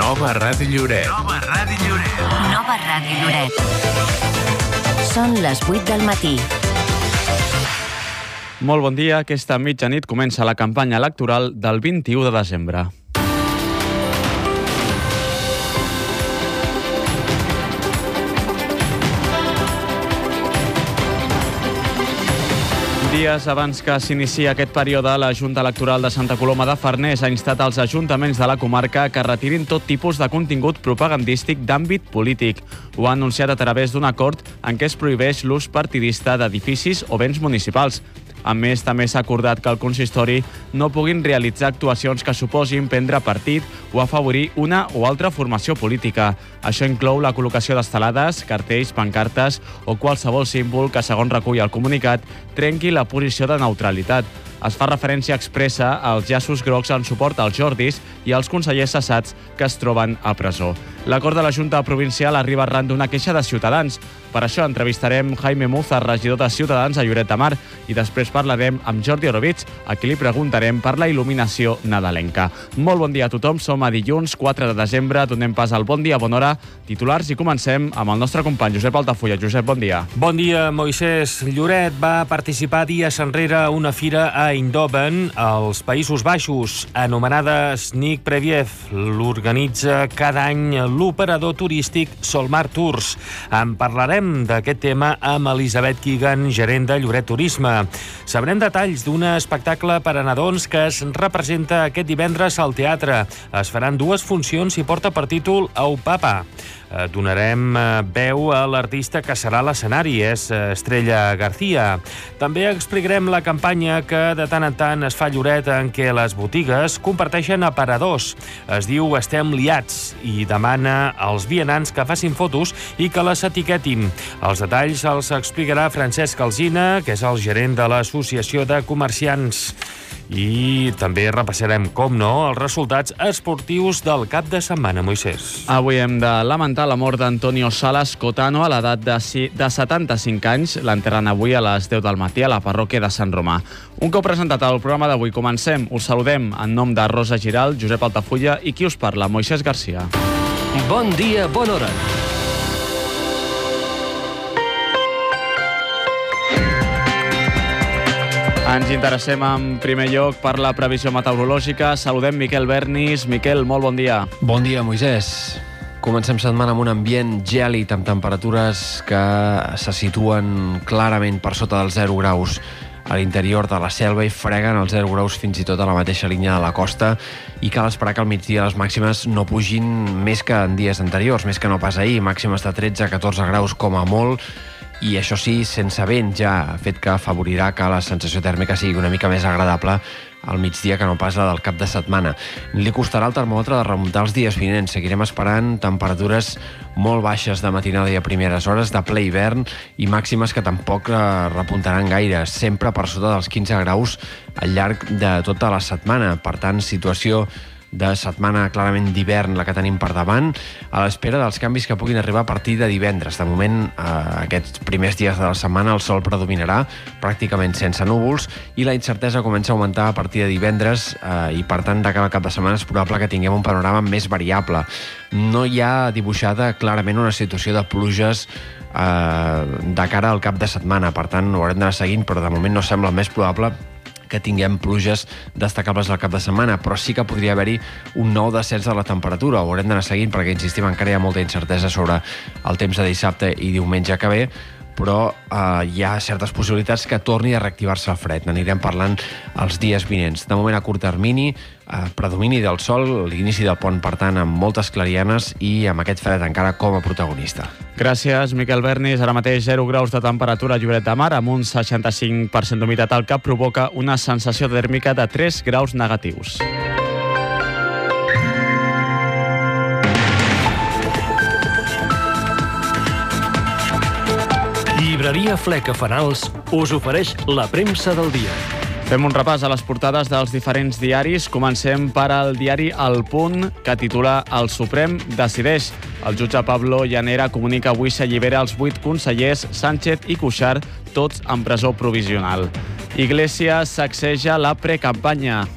Nova Ràdio Lloret. Nova Ràdio Lloret. Nova Ràdio Lloret. Són les 8 del matí. Molt bon dia. Aquesta mitjanit comença la campanya electoral del 21 de desembre. Dies abans que s'inici aquest període, la Junta Electoral de Santa Coloma de Farners ha instat als ajuntaments de la comarca que retirin tot tipus de contingut propagandístic d'àmbit polític. Ho ha anunciat a través d'un acord en què es prohibeix l'ús partidista d'edificis o béns municipals. A més, també s'ha acordat que el consistori no puguin realitzar actuacions que suposin prendre partit o afavorir una o altra formació política. Això inclou la col·locació d'estelades, cartells, pancartes o qualsevol símbol que, segons recull el comunicat, trenqui la posició de neutralitat. Es fa referència expressa als llaços grocs en suport als Jordis i als consellers cessats que es troben a presó. L'acord de la Junta Provincial arriba arran d'una queixa de Ciutadans. Per això entrevistarem Jaime Muza, regidor de Ciutadans a Lloret de Mar, i després parlarem amb Jordi Orovitz, a qui li preguntarem per la il·luminació nadalenca. Molt bon dia a tothom, som a dilluns 4 de desembre, donem pas al Bon Dia, Bona Hora, titulars, i comencem amb el nostre company Josep Altafulla. Josep, bon dia. Bon dia, Moisès. Lloret va participar dies enrere a una fira a Eindhoven, als Països Baixos, anomenada Sneak Preview. L'organitza cada any l'operador turístic Solmar Tours. En parlarem d'aquest tema amb Elisabet Keegan, gerent de Lloret Turisme. Sabrem detalls d'un espectacle per a nadons que es representa aquest divendres al teatre. Es faran dues funcions i porta per títol Au Papa. Donarem veu a l'artista que serà a l'escenari, és Estrella García. També explicarem la campanya que de tant en tant es fa a Lloret en què les botigues comparteixen aparadors. Es diu Estem liats i demana als vianants que facin fotos i que les etiquetin. Els detalls els explicarà Francesc Alsina, que és el gerent de l'Associació de Comerciants. I també repassarem, com no, els resultats esportius del cap de setmana, Moisès. Avui hem de lamentar la mort d'Antonio Salas Cotano a l'edat de 75 anys. L'enterren avui a les 10 del matí a la parròquia de Sant Romà. Un cop presentat el programa d'avui, comencem. Us saludem en nom de Rosa Giral, Josep Altafulla i qui us parla, Moisès Garcia. Bon dia, bona hora. Ens interessem en primer lloc per la previsió meteorològica. Saludem Miquel Bernis. Miquel, molt bon dia. Bon dia, Moisès. Comencem setmana amb un ambient gèlid amb temperatures que se situen clarament per sota dels 0 graus a l'interior de la selva i freguen els 0 graus fins i tot a la mateixa línia de la costa, i cal esperar que al migdia les màximes no pugin més que en dies anteriors, més que no pas ahir, màximes de 13 a 14 graus com a molt, i això sí, sense vent ja, fet que afavorirà que la sensació tèrmica sigui una mica més agradable al migdia que no pas la del cap de setmana. Li costarà al termòmetre de remuntar els dies vinents. Seguirem esperant temperatures molt baixes de matinada i a primeres hores, de ple hivern, i màximes que tampoc repuntaran gaire, sempre per sota dels 15 graus al llarg de tota la setmana. Per tant, situació de setmana clarament d'hivern la que tenim per davant, a l'espera dels canvis que puguin arribar a partir de divendres. De moment, aquests primers dies de la setmana el sol predominarà pràcticament sense núvols i la incertesa comença a augmentar a partir de divendres i per tant de cada cap de setmana és probable que tinguem un panorama més variable. No hi ha dibuixada clarament una situació de pluges de cara al cap de setmana, per tant ho haurem d'anar seguint, però de moment no sembla el més probable que tinguem pluges destacables al cap de setmana, però sí que podria haver-hi un nou descens de la temperatura. Ho haurem d'anar seguint perquè, insistim, encara hi ha molta incertesa sobre el temps de dissabte i diumenge que ve, però hi ha certes possibilitats que torni a reactivar-se el fred. N'anirem parlant els dies vinents. De moment, a curt termini, predomini del sol, l'inici del pont, per tant, amb moltes clarianes i amb aquest fred encara com a protagonista. Gràcies, Miquel Bernis. Ara mateix 0 graus de temperatura a Lloret de Mar, amb un 65% d'humitat al cap, provoca una sensació tèrmica de 3 graus negatius. Llibreria Fleca Fanals us ofereix la premsa del dia. Fem un repàs a les portades dels diferents diaris. Comencem per al diari El Punt, que titula El Suprem decideix. El jutge Pablo Llanera comunica avui s'allibera els 8 consellers Sánchez i Cuixart, tots en presó provisional. Iglesias sacseja la precampanya.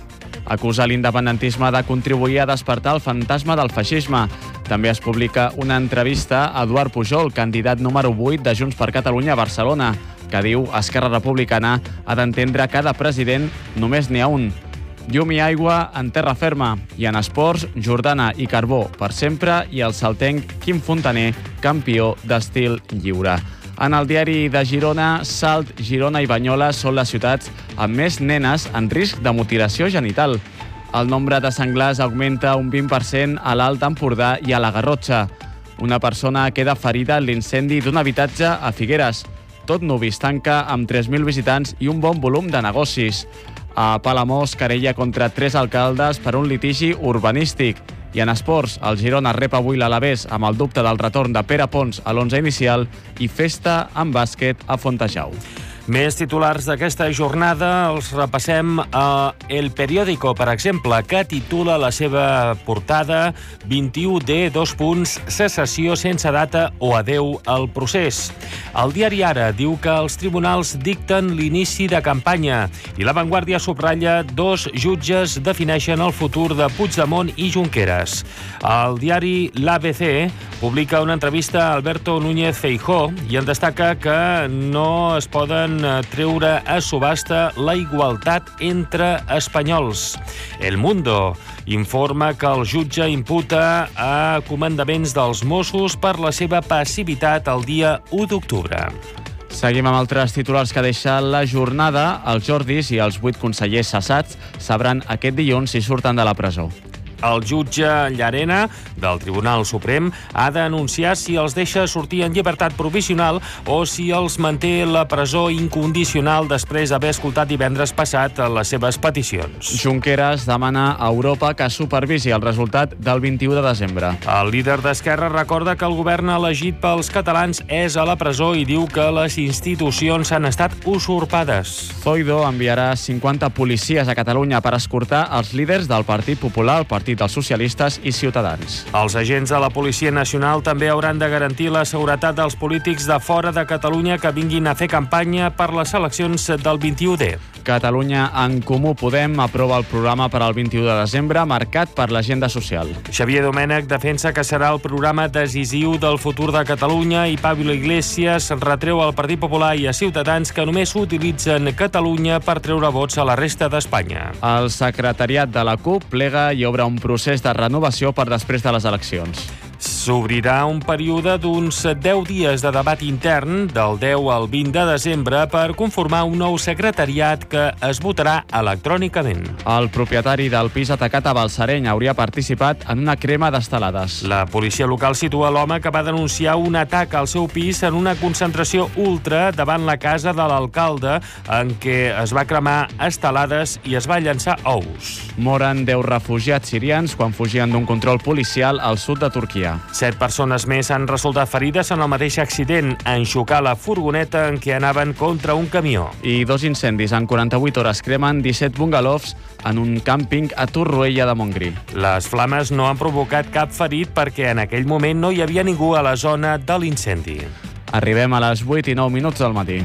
acusa l'independentisme de contribuir a despertar el fantasma del feixisme. També es publica una entrevista a Eduard Pujol, candidat número 8 de Junts per Catalunya a Barcelona, que diu Esquerra Republicana ha d'entendre cada president només n'hi ha un. Llum i aigua en terra ferma. I en esports, Jordana i Carbó per sempre i el saltenc Quim Fontaner, campió d'estil lliure. En el diari de Girona, Salt, Girona i Banyoles són les ciutats amb més nenes en risc de mutilació genital. El nombre de senglars augmenta un 20% a l'Alt Empordà i a la Garrotxa. Una persona queda ferida en l'incendi d'un habitatge a Figueres. Tot Nuvis tanca amb 3.000 visitants i un bon volum de negocis. A Palamós, querella contra 3 alcaldes per un litigi urbanístic. I en esports, el Girona rep avui l'Alavés amb el dubte del retorn de Pere Pons a l'11 inicial i festa en bàsquet a Fontejau. Més titulars d'aquesta jornada els repassem a El Periódico, per exemple, que titula la seva portada 21D, secessió sense data o adeu al procés. El diari Ara diu que els tribunals dicten l'inici de campanya i La Vanguardia subratlla 2 jutges defineixen el futur de Puigdemont i Junqueras. El diari L'ABC publica una entrevista a Alberto Núñez Feijóo i en destaca que no es poden treure a subhasta la igualtat entre espanyols. El Mundo informa que el jutge imputa a comandaments dels Mossos per la seva passivitat el dia 1 d'octubre. Seguim amb altres titulars que deixa la jornada. Els Jordis i els 8 consellers cessats sabran aquest dilluns si surten de la presó. El jutge Llarena, del Tribunal Suprem, ha d'anunciar si els deixa sortir en llibertat provisional o si els manté la presó incondicional després d'haver escoltat divendres passat les seves peticions. Junqueras demana a Europa que supervisi el resultat del 21 de desembre. El líder d'Esquerra recorda que el govern elegit pels catalans és a la presó i diu que les institucions han estat usurpades. Zoido enviarà 50 policies a Catalunya per escortar els líders del Partit Popular, el Partit dels Socialistes i Ciutadans. Els agents de la Policia Nacional també hauran de garantir la seguretat dels polítics de fora de Catalunya que vinguin a fer campanya per les eleccions del 21D. Catalunya en Comú Podem aprova el programa per al 21 de desembre marcat per l'agenda social. Xavier Domènech defensa que serà el programa decisiu del futur de Catalunya i Pablo Iglesias retreu al Partit Popular i a Ciutadans que només utilitzen Catalunya per treure vots a la resta d'Espanya. El secretariat de la CUP plega i obre un procés de renovació per després de les eleccions. S'obrirà un període d'uns 10 dies de debat intern, del 10 al 20 de desembre, per conformar un nou secretariat que es votarà electrònicament. El propietari del pis atacat a Balsareny hauria participat en una crema d'estelades. La policia local situa l'home que va denunciar un atac al seu pis en una concentració ultra davant la casa de l'alcalde, en què es va cremar estelades i es va llançar ous. Moren 10 refugiats sirians quan fugien d'un control policial al sud de Turquia. 7 persones més han resultat ferides en el mateix accident, en xocar la furgoneta en què anaven contra un camió. I 2 incendis en 48 hores cremen 17 bungalows en un càmping a Torroella de Montgrí. Les flames no han provocat cap ferit perquè en aquell moment no hi havia ningú a la zona de l'incendi. Arribem a les 8:09 del matí.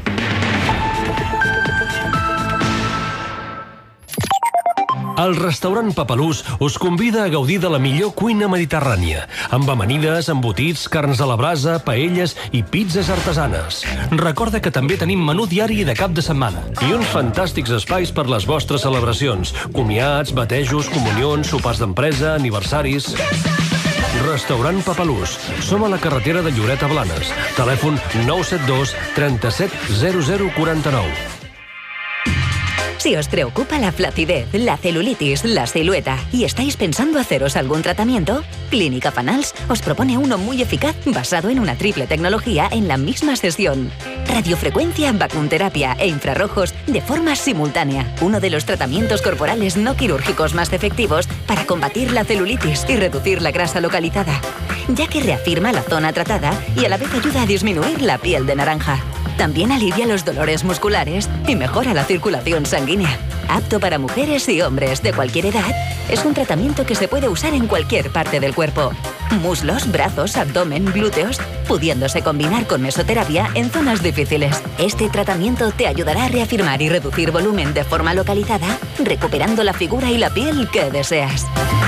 El restaurant Papalús us convida a gaudir de la millor cuina mediterrània, amb amanides, embotits, carns a la brasa, paelles i pizzas artesanes. Recorda que també tenim menú diari de cap de setmana i uns fantàstics espais per les vostres celebracions, comiats, batejos, comunions, sopars d'empresa, aniversaris... Restaurant Papalús. Som a la carretera de Lloret a Blanes. Telèfon 972 37 0049. Si os preocupa la flacidez, la celulitis, la silueta y estáis pensando haceros algún tratamiento, Clínica Fanals os propone uno muy eficaz basado en una triple tecnología en la misma sesión. Radiofrecuencia, vacunterapia e infrarrojos de forma simultánea. Uno de los tratamientos corporales no quirúrgicos más efectivos para combatir la celulitis y reducir la grasa localizada, ya que reafirma la zona tratada y a la vez ayuda a disminuir la piel de naranja. También alivia los dolores musculares y mejora la circulación sanguínea. Apto para mujeres y hombres de cualquier edad, es un tratamiento que se puede usar en cualquier parte del cuerpo. muslos, brazos, abdomen, glúteos, pudiéndose combinar con mesoterapia en zonas difíciles. Este tratamiento te ayudará a reafirmar y reducir volumen de forma localizada, recuperando la figura y la piel que deseas.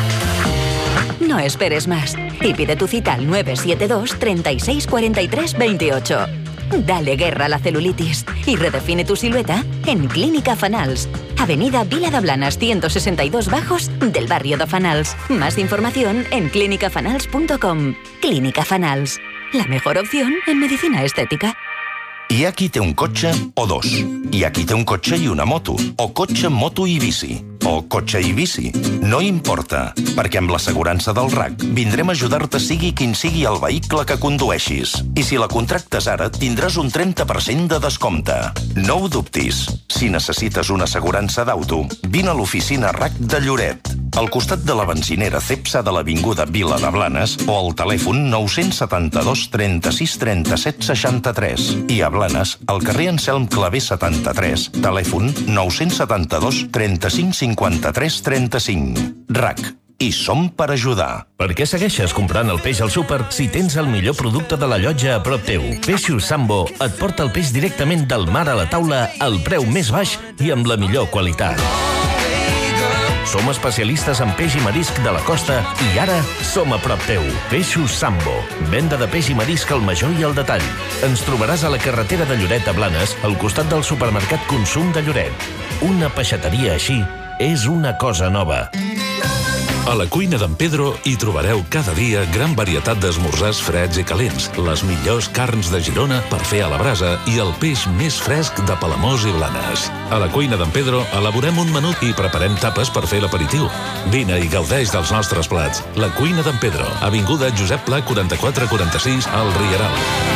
No esperes más y pide tu cita al 972 36 43 28. Dale guerra a la celulitis y redefine tu silueta en Clínica Fanals. Avenida Vila de Blanes 162 Bajos del barrio de Fanals. Más información en clinicafanals.com. Clínica Fanals, la mejor opción en medicina estética. Hi ha qui té un cotxe o dos. Hi ha qui té un cotxe i una moto. O cotxe, moto i bici. O cotxe i bici. No importa, perquè amb l'assegurança del RAC vindrem a ajudar-te sigui quin sigui el vehicle que condueixis. I si la contractes ara, tindràs un 30% de descompte. No ho dubtis. Si necessites una assegurança d'auto, vine a l'oficina RAC de Lloret, al costat de la benzinera Cepsa de l'Avinguda Vila de Blanes o al telèfon 972 36 37 63. I a Blanes, al carrer Anselm Clavé 73, telèfon 972 35 53 35. RAC. I som per ajudar. Per què segueixes comprant el peix al súper si tens el millor producte de la llotja a prop teu? Peixos Sambo et porta el peix directament del mar a la taula al preu més baix i amb la millor qualitat. Som especialistes en peix i marisc de la costa i ara som a prop teu. Peixos Sambo. Venda de peix i marisc al major i al detall. Ens trobaràs a la carretera de Lloret a Blanes, al costat del supermercat Consum de Lloret. Una peixateria així és una cosa nova. A la cuina d'en Pedro hi trobareu cada dia gran varietat d'esmorzars freds i calents, les millors carns de Girona per fer a la brasa i el peix més fresc de Palamós i Blanes. A la cuina d'en Pedro elaborem un menú i preparem tapes per fer l'aperitiu. Vine i gaudeix dels nostres plats. La cuina d'en Pedro, avinguda Josep Pla 4446 al Rieral.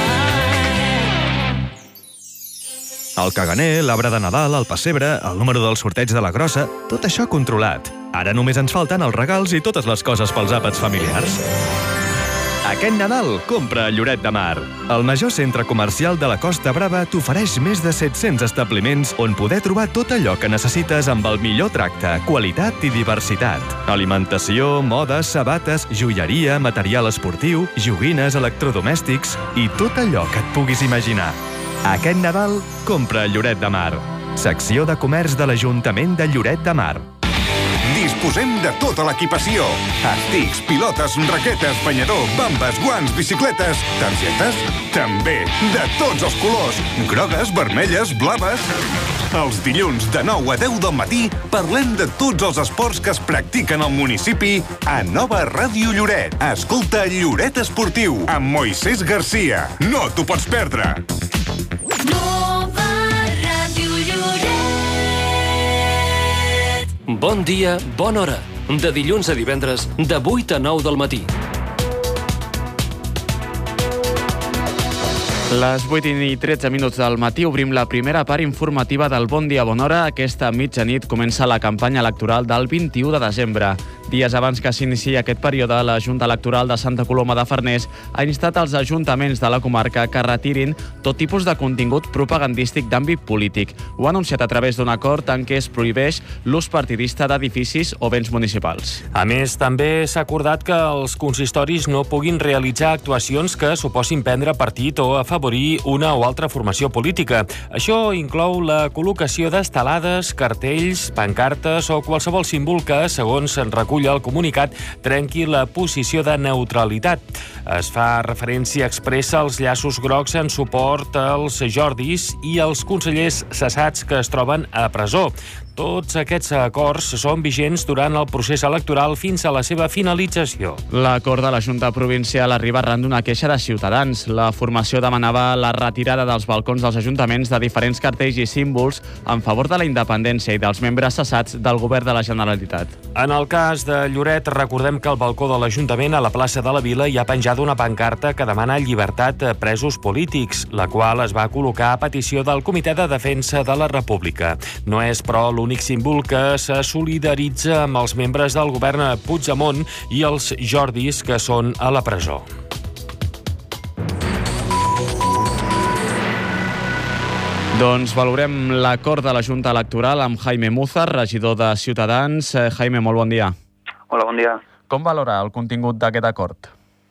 El caganer, l'arbre de Nadal, el pessebre, el número del sorteig de la grossa, tot això controlat. Ara només ens falten els regals i totes les coses pels àpats familiars. Aquest Nadal, compra a Lloret de Mar. El major centre comercial de la Costa Brava t'ofereix més de 700 establiments on poder trobar tot allò que necessites amb el millor tracte, qualitat i diversitat. Alimentació, modes, sabates, joieria, material esportiu, joguines, electrodomèstics i tot allò que et puguis imaginar. Aquest Nadal, compra a Lloret de Mar. Secció de comerç de l'Ajuntament de Lloret de Mar. Disposem de tota l'equipació. Estics, pilotes, raquetes, banyador, bambes, guants, bicicletes, targetes, també, de tots els colors. Grogues, vermelles, blaves. Els dilluns de 9 a 10 del matí parlem de tots els esports que es practiquen al municipi a Nova Ràdio Lloret. Escolta Lloret Esportiu amb Moisés Garcia. No t'ho pots perdre. Nova Ràdio Lloret. Bon dia, bona hora. De dilluns a divendres, de 8 a 9 del matí. Les 8 i 13 minuts del matí obrim la primera part informativa del Bon Dia, Bona Hora. Aquesta mitjanit comença la campanya electoral del 21 de desembre. Dies abans que s'iniciï aquest període, la Junta Electoral de Santa Coloma de Farners ha instat als ajuntaments de la comarca que retirin tot tipus de contingut propagandístic d'àmbit polític. Ho ha anunciat a través d'un acord en què es prohibeix l'ús partidista d'edificis o béns municipals. A més, també s'ha acordat que els consistoris no puguin realitzar actuacions que suposin prendre partit o afavorir una o altra formació política. Això inclou la col·locació d'estelades, cartells, pancartes o qualsevol símbol que, segons se'n recull al comunicat, trenqui la posició de neutralitat. Es fa referència expressa als llaços grocs en suport als Jordis i als consellers cessats que es troben a presó. Tots aquests acords són vigents durant el procés electoral fins a la seva finalització. L'acord de la Junta Provincial arriba arran d'una queixa de Ciutadans. La formació demanava la retirada dels balcons dels ajuntaments de diferents cartells i símbols en favor de la independència i dels membres cessats del govern de la Generalitat. En el cas de Lloret, recordem que al balcó de l'Ajuntament a la plaça de la Vila hi ha penjada una pancarta que demana llibertat a presos polítics, la qual es va col·locar a petició del Comitè de Defensa de la República. No és, però, l'únic símbol que se solidaritza amb els membres del govern Puigdemont i els Jordis que són a la presó. Doncs valorem l'acord de la Junta Electoral amb Jaime Múzar, regidor de Ciutadans. Jaime, molt bon dia. Hola, bon dia. Com valora el contingut d'aquest acord?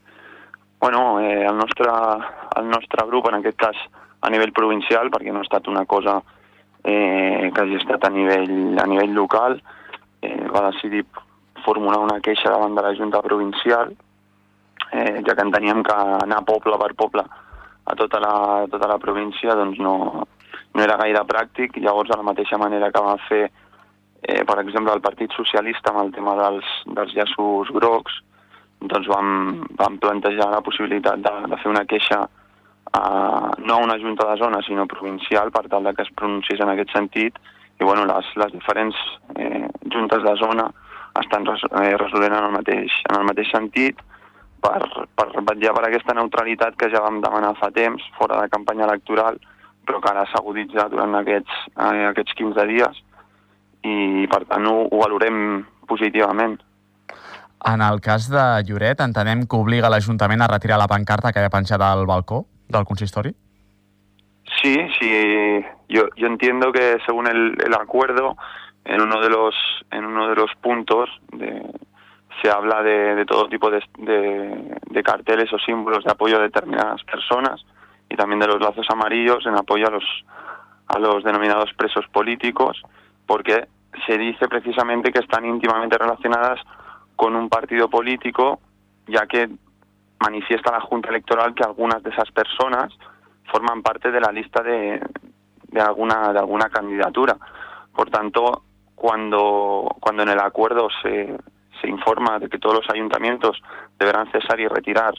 Bueno, el nostre grup, en aquest cas a nivell provincial, perquè no ha estat una cosa que hagi estat a nivell local, va decidir formular una queixa davant de la Junta Provincial, ja que enteníem que anar poble per poble a tota la província doncs no era gaire pràctic. Llavors, de la mateixa manera que va fer, per exemple, el Partit Socialista amb el tema dels llaços grocs, doncs vam plantejar la possibilitat de fer una queixa no a una junta de zona, sinó provincial, per tal que es pronunciés en aquest sentit. I bueno, les diferents juntes de zona estan resolent en el mateix sentit per vetllar per aquesta neutralitat que ja vam demanar fa temps, fora de campanya electoral, però que ara s'ha aguditzat durant aquests 15 dies i, per tant, ho valorem positivament. En el cas de Lloret, entenem que obliga l'Ajuntament a retirar la pancarta que ha penjat al balcó del consistori? Sí, yo entiendo que según el acuerdo, en uno de los puntos se habla de todo tipo de carteles o símbolos de apoyo a determinadas personas y también de los lazos amarillos en apoyo a los denominados presos políticos, porque se dice precisamente que están íntimamente relacionadas con un partido político, ya que manifiesta la Junta Electoral que algunas de esas personas forman parte de la lista de alguna candidatura. Por tanto, cuando en el acuerdo se informa de que todos los ayuntamientos deberán cesar y retirar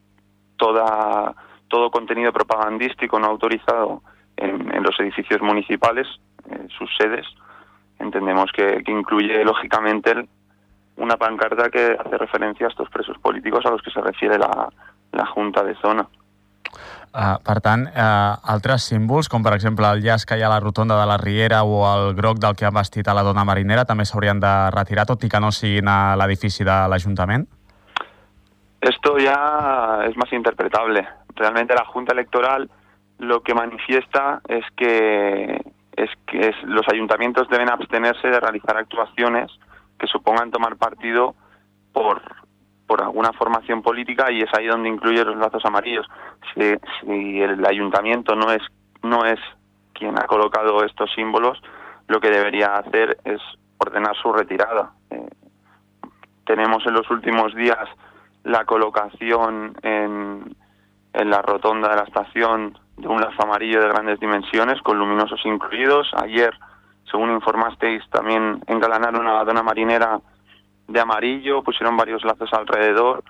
todo contenido propagandístico no autorizado en los edificios municipales, sus sedes, entendemos que incluye lógicamente una pancarta que hace referencia a estos presos políticos a los que se refiere la Junta de Zona. Per tant, altres símbols, com per exemple el llaç que hi ha a la rotonda de la Riera o el groc del que han vestit a la dona marinera, també s'haurien de retirar, tot i que no siguin a l'edifici de l'Ajuntament? Esto ya es más interpretable. Realmente la Junta Electoral lo que manifiesta es que los ayuntamientos deben abstenerse de realizar actuaciones que supongan tomar partido por alguna formación política, y es ahí donde incluye los lazos amarillos. Si el ayuntamiento no es quien ha colocado estos símbolos, lo que debería hacer es ordenar su retirada. Tenemos en los últimos días la colocación en la rotonda de la estación de un lazo amarillo de grandes dimensiones, con luminosos incluidos. Ayer, según informasteis, también engalanaron a la dona marinera de amarillo, pusieron varios lazos alrededor.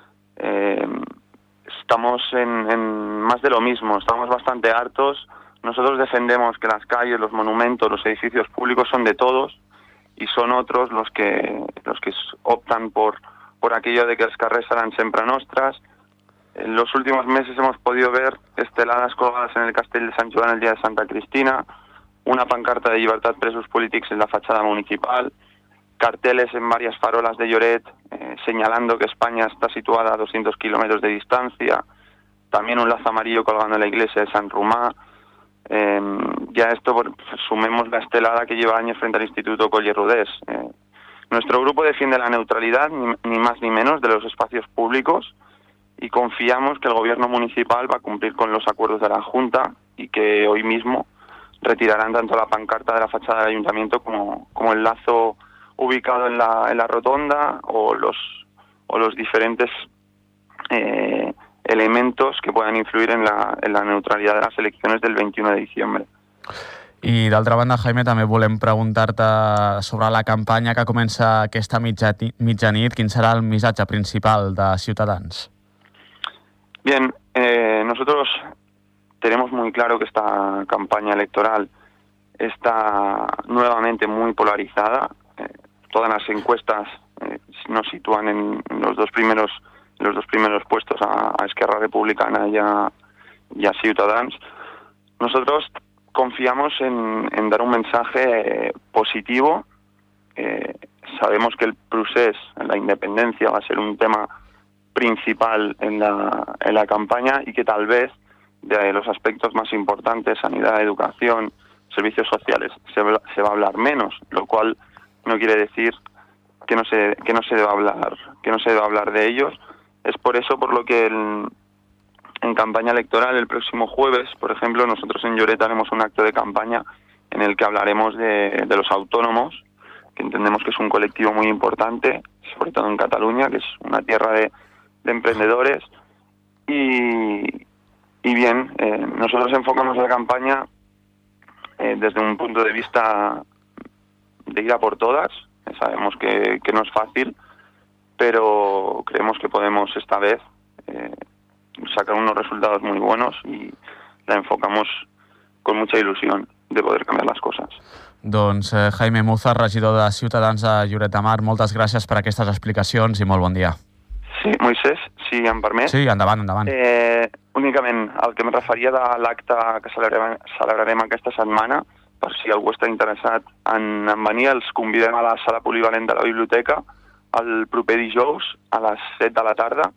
Estamos en más de lo mismo, estamos bastante hartos. Nosotros defendemos que las calles, los monumentos, los edificios públicos son de todos, y son otros los que optan por aquello de que els carrers seran sempre nostres. En los últimos meses hemos podido ver esteladas colgadas en el Castell de Sant Joan el día de Santa Cristina, una pancarta de Llibertat Presos Polítics en la fachada municipal, carteles en varias farolas de Lloret señalando que España está situada a 200 kilómetros de distancia, también un lazo amarillo colgando en la iglesia de San Romà. Ya esto, sumemos la estelada que lleva años frente al Instituto Coll i Rodés. Nuestro grupo defiende la neutralidad, ni más ni menos, de los espacios públicos, y confiamos que el gobierno municipal va a cumplir con los acuerdos de la Junta y que hoy mismo retirarán tanto la pancarta de la fachada del ayuntamiento como el lazo ubicado en la rotonda o los diferentes elementos que puedan influir en la neutralidad de las elecciones del 21 de diciembre. I d'altra banda, Jaime, també volem preguntar-te sobre la campanya que comença aquesta mitjanit. Quin serà el missatge principal de Ciutadans? Bien, nosotros tenemos muy claro que esta campaña electoral está nuevamente muy polarizada. Todas las encuestas nos sitúan en los dos primeros puestos a Esquerra Republicana y a Ciutadans. Nosotros confiamos en dar un mensaje positivo. Sabemos que el procés, la independencia, va a ser un tema principal en la campaña, y que tal vez de los aspectos más importantes, sanidad, educación, servicios sociales, se va a hablar menos, lo cual no quiere decir que no se deba hablar de ellos. Es por eso por lo que en campaña electoral el próximo jueves, por ejemplo, nosotros en Lloret haremos un acto de campaña en el que hablaremos de los autónomos, que entendemos que es un colectivo muy importante, sobre todo en Cataluña, que es una tierra de emprendedores. Y bien, nosotros enfocamos la campaña desde un punto de vista de ir a por todas. Sabemos que no es fácil, pero creemos que podemos esta vez sacar unos resultados muy buenos y la enfocamos con mucha ilusión de poder cambiar las cosas. Doncs Jaime Muza, regidor de Ciutadans a Lloret de Mar, moltes gràcies per aquestes explicacions i molt bon dia. Sí, Moisès, si em permet. Sí, endavant. Únicament el que em referia de l'acte que celebrarem aquesta setmana, per si algú està interessat en venir, els convidem a la sala polivalent de la biblioteca el proper dijous a les 7 de la tarda.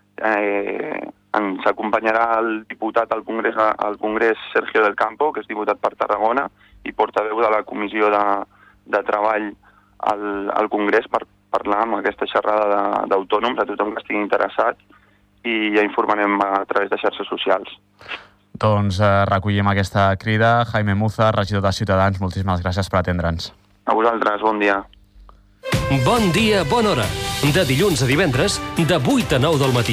Ens acompanyarà el diputat al Congrés Sergio del Campo, que és diputat per Tarragona i portaveu de la Comissió de Treball al Congrés per parlar amb aquesta xerrada d'autònoms, a tothom que estigui interessat, i ja informarem a través de xarxes socials. Doncs recollim aquesta crida. Jaime Muza, regidor de Ciutadans, moltíssimes gràcies per atendre'ns. A vosaltres, bon dia. Bon dia, bona hora. De dilluns a divendres, de 8 a 9 del matí.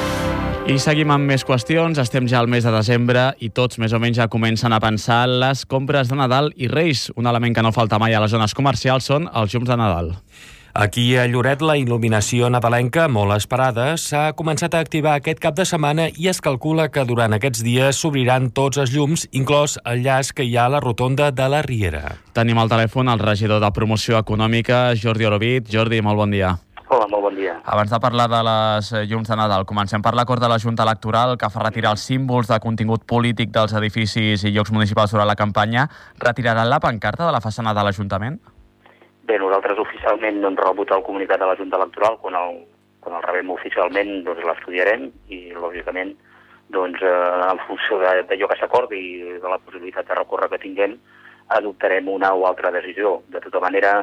I seguim amb més qüestions. Estem ja al mes de desembre i tots més o menys ja comencen a pensar les compres de Nadal i Reis. Un element que no falta mai a les zones comercials són els llums de Nadal. Aquí a Lloret la il·luminació nadalenca, molt esperada, s'ha començat a activar aquest cap de setmana i es calcula que durant aquests dies s'obriran tots els llums, inclòs el llaç que hi ha a la rotonda de la Riera. Tenim al telèfon el regidor de Promoció Econòmica, Jordi Orovit. Jordi, molt bon dia. Hola, molt bon dia. Abans de parlar de les llums de Nadal, comencem per l'acord de la Junta Electoral que fa retirar els símbols de contingut polític dels edificis i llocs municipals durant la campanya. Retiraran la pancarta de la façana de l'Ajuntament? Bé, nosaltres oficialment no hem rebut el comunicat de la Junta Electoral. Quan el rebem oficialment doncs l'estudiarem i, lògicament, doncs, en funció d'allò que s'acordi i de la possibilitat de recórrer que tinguem, adoptarem una o altra decisió. De tota manera,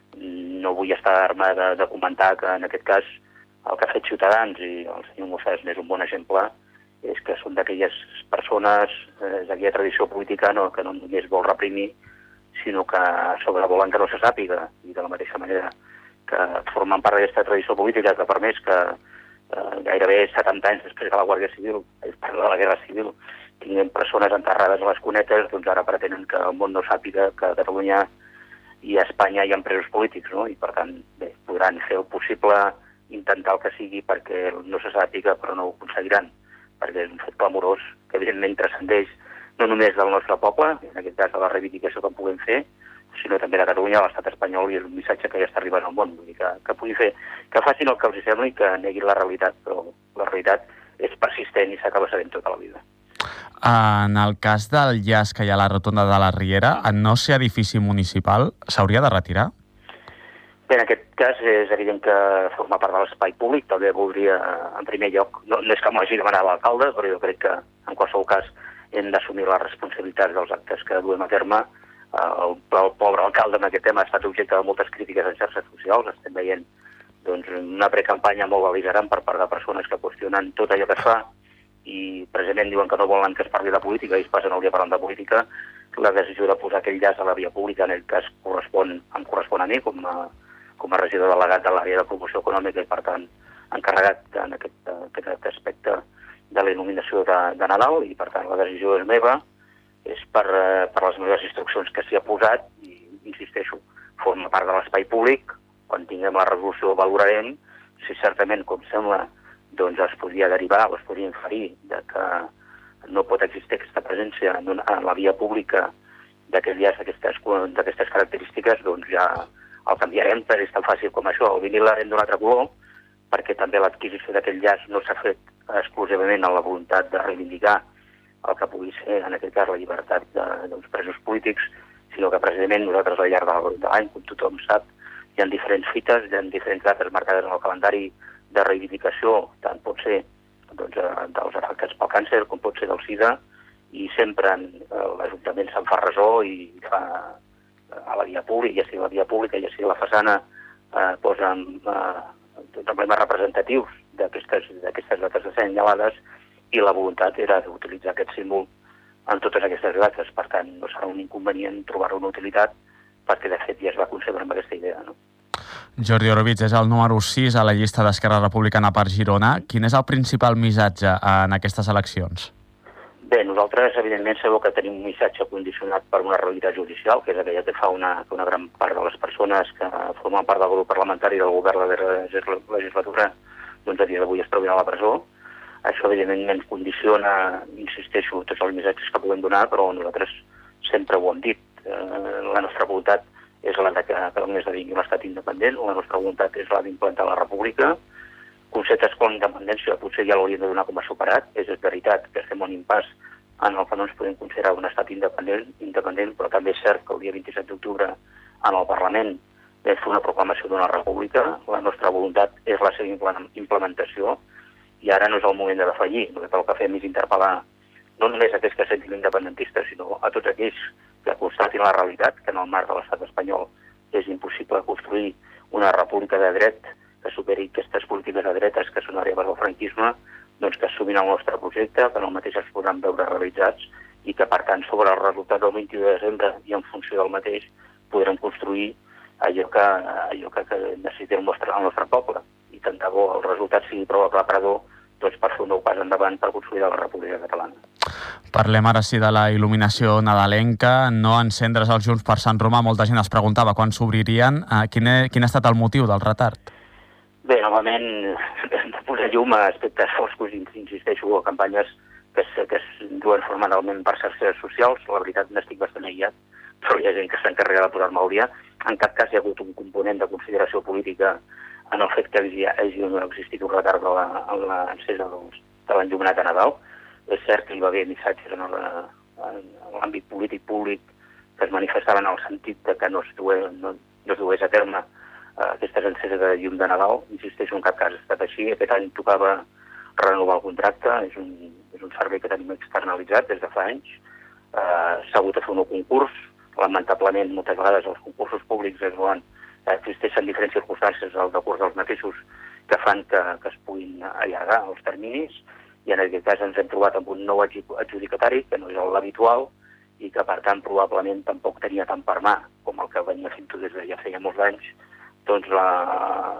no vull estar-me de comentar que, en aquest cas, el que ha fet Ciutadans, i el senyor Mussà és un bon exemple, és que són d'aquelles persones d'aquella tradició política que no només vol reprimir, sinó que sobre volen que no se sàpiga, i de la mateixa manera que formen part d'aquesta tradició política que ha permès que gairebé 70 anys després de la Guàrdia Civil, després de la Guerra Civil, tinguem persones enterrades a les cunetes, doncs ara pretenen que el món no sàpiga que a Catalunya i a Espanya hi ha presos polítics, no? I per tant, bé, podran fer el possible, intentar el que sigui perquè no se sàpiga, però no ho aconseguiran, perquè és un fet clamorós que evidentment transcendeix no només del nostre poble, en aquest cas de la reivindicació que en puguem fer, sinó també de Catalunya, l'estat espanyol, i és un missatge que ja està arribant al món. Vull dir que pugui fer, que facin el que els sembli i que neguin la realitat, però la realitat és persistent i s'acaba sabent tota la vida. En el cas del llaç que hi ha a la rotonda de la Riera, en no ser edifici municipal, s'hauria de retirar? Bé, en aquest cas és evident que forma part de l'espai públic. També voldria, en primer lloc, no és que m'ho hagi demanat l'alcalde, però jo crec que, en qualsevol cas, hem d'assumir les responsabilitats dels actes que duem a terme. El pobre alcalde en aquest tema ha estat objecte de moltes crítiques en xarxes socials. Estem veient una precampanya molt bel·ligerant per part de persones que qüestionen tot allò que es fa i precisament diuen que no volen que es parli de política i es passen el dia parlant de política. La decisió de posar aquell llaç a la via pública, en el cas em correspon a mi com a regidor delegat de l'àrea de promoció econòmica i per tant encarregat en aquest aspecte de la il·luminació de Nadal, i per tant la decisió és meva, és per les meves instruccions que s'hi ha posat, i insisteixo, forma part de l'espai públic. Quan tinguem la resolució valorarem si certament, com sembla, doncs es podria derivar o es podria inferir de que no pot existir aquesta presència en la via pública d'aquest llaç d'aquestes característiques, doncs ja el canviarem, però és tan fàcil com això. El vinil l'harem d'un altre color, perquè també l'adquisició d'aquest llaç no s'ha fet exclusivament en la voluntat de reivindicar el que pugui ser, en aquest cas, la llibertat dels presos polítics, sinó que precisament nosaltres al llarg de l'any, com tothom sap, hi ha diferents fites, hi ha diferents dates marcades en el calendari de reivindicació, tant pot ser dels afectats pel càncer com pot ser del SIDA, i sempre l'Ajuntament se'n fa ressò i fa a la via pública, ja sigui la via pública, ja sigui la façana, posa emblemes representatius d'aquestes dates assenyalades, i la voluntat era d'utilitzar aquest símbol en totes aquestes dates. Per tant, no serà un inconvenient trobar-ho una utilitat, perquè de fet ja es va concebre amb aquesta idea, no? Jordi Orovitz és el número 6 a la llista d'Esquerra Republicana per Girona. Quin és el principal missatge en aquestes eleccions? Bé, nosaltres, evidentment, sabeu que tenim un missatge condicionat per una realitat judicial, que és aquella que fa una gran part de les persones que formen part del grup parlamentari del govern de la legislatura, doncs a dia d'avui es trobin a la presó. Això, evidentment, ens condiciona, insisteixo, tots els missatges que podem donar, però nosaltres sempre ho hem dit. La nostra voluntat és la de que Catalunya esdevingui un estat independent, la nostra voluntat és la d'implantar la república. Conceptes com independència potser ja l'hauríem de donar com a superat. És veritat que estem en un impàs en el que no ens podem considerar un estat independent, però també és cert que el dia 27 d'octubre en el Parlament vam fer una proclamació d'una república. La nostra voluntat és la seva implementació, i ara no és el moment de defallir. El que fem és interpel·lar no només aquells que sentin independentistes, sinó a tots aquells que constatin la realitat, que en el marc de l'estat espanyol és impossible construir una república de dret que superi aquestes polítiques de dretes que són hereves del franquisme, doncs que assumin el nostre projecte, que en el mateix es podran veure realitzats, i que, per tant, sobre el resultat del 21 de desembre i en funció del mateix, podrem construir allò que necessitem el nostre poble. I tant de bo el resultat sigui prou aclaparador per fer un nou pas endavant per consolidar la República Catalana. Parlem ara sí de la il·luminació nadalenca. No encendre's els llums per Sant Romà. Molta gent es preguntava quan s'obririen. Quin ha estat el motiu del retard? Bé, novament, de posar llum a aspectes foscos, insisteixo, a campanyes que es duen formalment per xarxes socials. La veritat, n'estic bastant aïllat, però hi ha gent que s'encarrega de posar-me al dia. En cap cas hi ha hagut un component de consideració política en el fet que hagi existit un retard en l'encesa de l'enllumenat a Nadal. És cert que hi va haver missatges en l'àmbit polític públic que es manifestaven en el sentit de que no es dués a terme aquestes enceses de llum de Nadal. Insisteixo, en cap cas ha estat així. Aquest any tocava renovar el contracte. És un servei que tenim externalitzat des de fa anys. S'ha hagut de fer un nou concurs. Lamentablement, moltes vegades els concursos públics existeixen diferents circumstàncies al decurs dels mateixos que fan que es puguin allargar els terminis, i en aquest cas ens hem trobat amb un nou adjudicatari, que no és l'habitual, i que per tant probablement tampoc tenia tant per mà com el que venia fent-ho des de ja feia molts anys, doncs la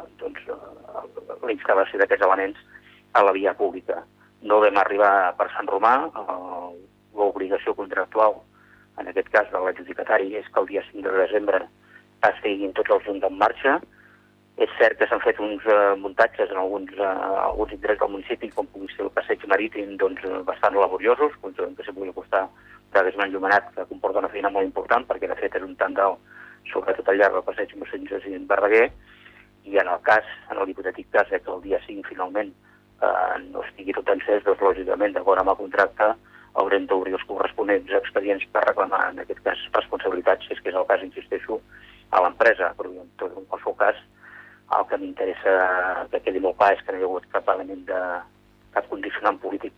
instal·lació d'aquests elements a la via pública. No vam arribar per Sant Romà. L'obligació contractual, en aquest cas de l'adjudicatari, és que el dia 5 de desembre estiguin tots els llums en marxa. És cert que s'han fet uns muntatges en alguns indrets del municipi, com pugui ser el passeig marítim, doncs bastant laboriosos, que se pugui acostar de desmanllumenat, que comporta una feina molt important, perquè de fet és un tandal, sobretot al llarg del passeig Mossèn Jacint Verdaguer, i en el hipotètic cas que el dia 5 finalment no estigui tot encès, doncs lògicament, d'acord amb el contracte, haurem d'obrir els corresponents expedients per reclamar, en aquest cas, responsabilitats, si és que és el cas, insisteixo, a l'empresa. Però en qualsevol cas, el que m'interessa que quedi molt clar és que no hi ha hagut cap element de cap condicionant polític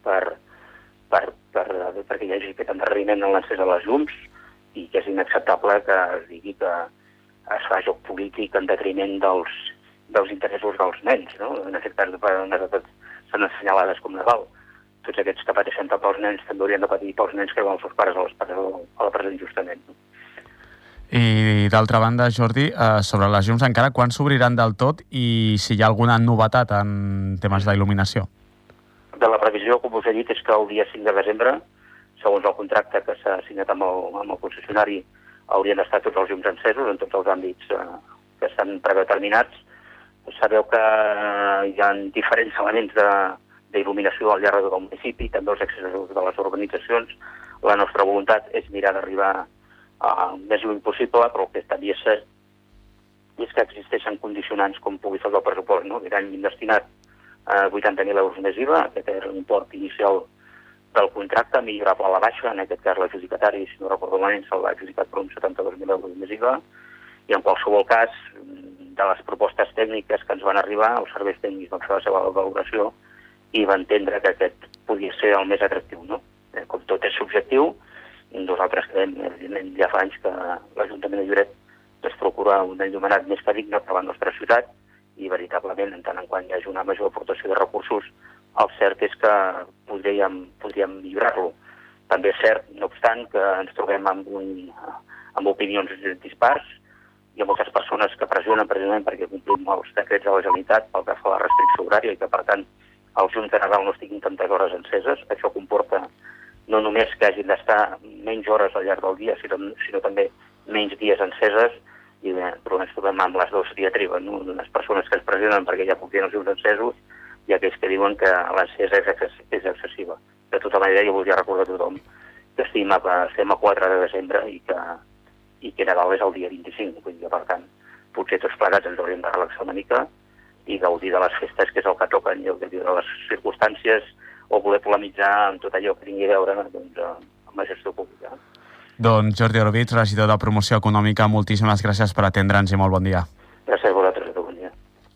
perquè hi hagi aquest endarreriment en l'encès de les llums, i que és inacceptable que es digui que es fa joc polític en detriment dels interessos dels nens, no? En aquest cas, unes dates són assenyalades com Nadal. Tots aquests que pateixen tant pels nens també haurien de patir pels nens que veuen els seus pares a la presó injustament. I d'altra banda, Jordi, sobre les llums encara, quan s'obriran del tot i si hi ha alguna novetat en temes d'il·luminació? De la previsió, com us he dit, és que el dia 5 de desembre, segons el contracte que s'ha signat amb el concessionari, haurien d'estar tots els llums encesos en tots els àmbits que estan predeterminats. Sabeu que hi ha diferents elements d'il·luminació al llarg del municipi, també els accessos de les urbanitzacions. La nostra voluntat és mirar d'arribar al més lluny possible, però el que també és cert és que existeixen condicionants com pugui ser el pressupost, no? L'any hem destinat 80.000 euros més IVA, aquest era l'import inicial del contracte, millorable a la baixa, en aquest cas l'adjudicatari, si no recordo malament, se l'ha adjudicat per uns 72.000 euros més IVA, i en qualsevol cas, de les propostes tècniques que ens van arribar, els serveis tècnics van fer la seva valoració i van entendre que aquest podia ser el més atractiu, no? Com tot és subjectiu, nosaltres creiem, evidentment, ja fa anys que l'Ajuntament de Lloret es procura un enllumenat més que digne per la nostra ciutat, i veritablement, en tant en quant hi hagi una major aportació de recursos, el cert és que podríem millorar-lo. També és cert, no obstant, que ens trobem amb opinions dispars. Hi ha moltes persones que pressionen precisament perquè complim els decrets de la Generalitat pel que fa a la restricció horària i que, per tant, els llums de Nadal no estiguin tantes hores enceses. Això comporta no només que hagin d'estar menys hores al llarg del dia, sinó també menys dies enceses, i però ens trobem amb les dues diatribes, no? Les persones que es pressionen perquè ja puguin els llums encesos i aquells que diuen que l'encesa és excessiva. De tota manera, jo voldria recordar a tothom que estem a 4 de desembre i que Nadal és el dia 25. Vull dir, per tant, potser tots plegats ens hauríem de relaxar una mica i gaudir de les festes, que és el que toca en lloc de viure les circumstàncies o poder polemitzar amb tot allò que tingui a veure amb la gestió pública. Doncs Jordi Orobitg, regidor de Promoció Econòmica, moltíssimes gràcies per atendre'ns i molt bon dia. Gràcies a vosaltres, bon dia.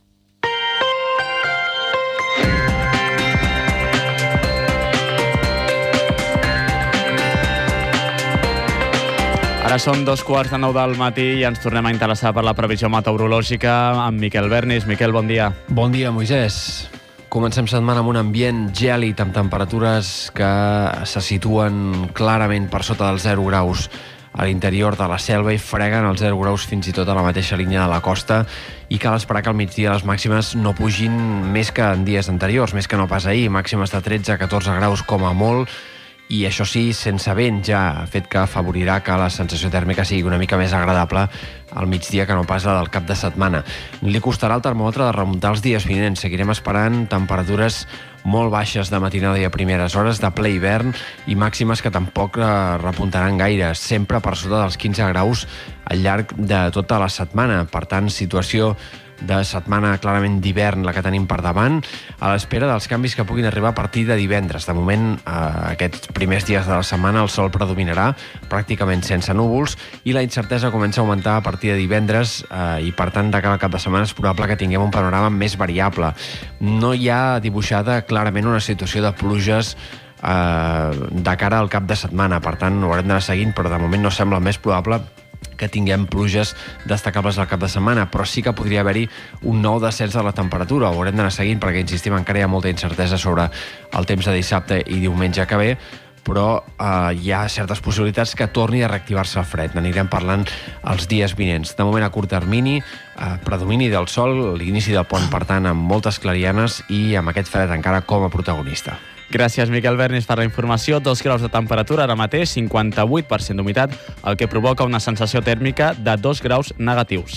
Ara són 2:15 del matí i ens tornem a interessar per la previsió meteorològica amb Miquel Bernis. Miquel, bon dia. Bon dia, Moisès. Comencem setmana amb un ambient gèlid amb temperatures que se situen clarament per sota dels 0 graus a l'interior de la selva i freguen els 0 graus fins i tot a la mateixa línia de la costa, i cal esperar que al migdia les màximes no pugin més que en dies anteriors, més que no pas ahir, màximes de 13 a 14 graus com a molt, i això sí, sense vent ja, fet que afavorirà que la sensació tèrmica sigui una mica més agradable al migdia que no pas la del cap de setmana. Li costarà al termòmetre de remuntar els dies vinents. Seguirem esperant temperatures molt baixes de matinada i a primeres hores, de ple hivern, i màximes que tampoc repuntaran gaire, sempre per sota dels 15 graus al llarg de tota la setmana. Per tant, situació de setmana clarament d'hivern la que tenim per davant, a l'espera dels canvis que puguin arribar a partir de divendres. De moment, aquests primers dies de la setmana el sol predominarà pràcticament sense núvols i la incertesa comença a augmentar a partir de divendres i, per tant, de cara al cap de setmana és probable que tinguem un panorama més variable. No hi ha dibuixada clarament una situació de pluges de cara al cap de setmana, per tant, ho haurem d'anar seguint, però de moment no sembla el més probable que tinguem pluges destacables al cap de setmana, però sí que podria haver-hi un nou descens de la temperatura. Ho haurem d'anar seguint perquè, insistim, encara hi ha molta incertesa sobre el temps de dissabte i diumenge que ve, però hi ha certes possibilitats que torni a reactivar-se el fred. N'anirem parlant els dies vinents. De moment, a curt termini, predomini del sol, l'inici del pont, per tant, amb moltes clarianes i amb aquest fred encara com a protagonista. Gràcies, Miquel Bernis, per la informació. 2 graus de temperatura ara mateix, 58% d'humitat, el que provoca una sensació tèrmica de 2 graus negatius.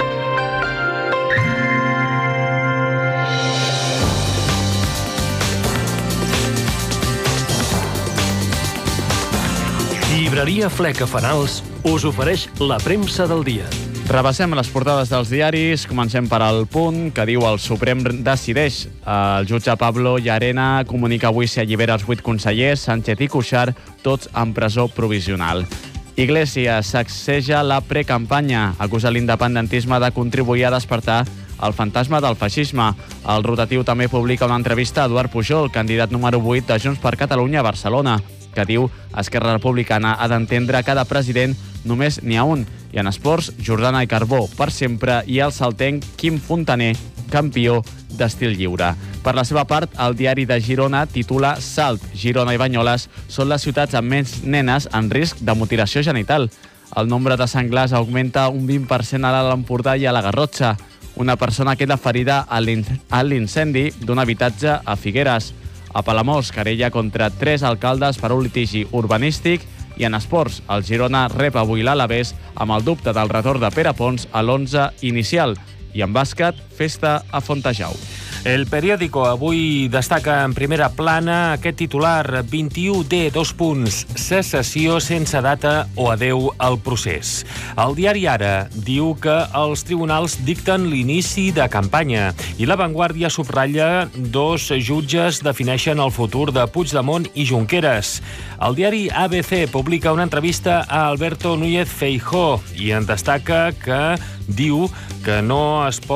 Llibreria Fleca Fanals us ofereix la premsa del dia. Repassem les portades dels diaris. Comencem per al Punt, que diu: el Suprem decideix. El jutge Pablo Llarena comunica avui si allibera els 8 consellers, Sánchez i Cuixart, tots en presó provisional. Iglesias sacseja la precampanya, acusa l'independentisme de contribuir a despertar el fantasma del feixisme. El rotatiu també publica una entrevista a Eduard Pujol, candidat número 8 de Junts per Catalunya a Barcelona, que diu: Esquerra Republicana ha d'entendre que de president només n'hi ha un. I en esports, Jordana i Carbó per sempre i el saltenc Quim Fontaner, campió d'estil lliure. Per la seva part, el diari de Girona titula: Salt, Girona i Banyoles són les ciutats amb més nenes en risc de mutilació genital. El nombre de senglars augmenta un 20% a l'Empordà i a la Garrotxa. Una persona queda ferida a l'incendi d'un habitatge a Figueres. A Palamós, querella contra 3 alcaldes per un litigi urbanístic. I en esports, el Girona rep avui l'Alavés amb el dubte del retorn de Pere Pons a l'11 inicial. I en bàsquet, festa a Fontejau. El periòdico avui destaca en primera plana aquest titular: 21D, secessió sense data o adeu al procés. El diari Ara diu que els tribunals dicten l'inici de campanya i La Vanguardia subratlla 2 jutges defineixen el futur de Puigdemont i Junqueras. El diari ABC publica una entrevista a Alberto Núñez Feijóo i en destaca que diu que no es pot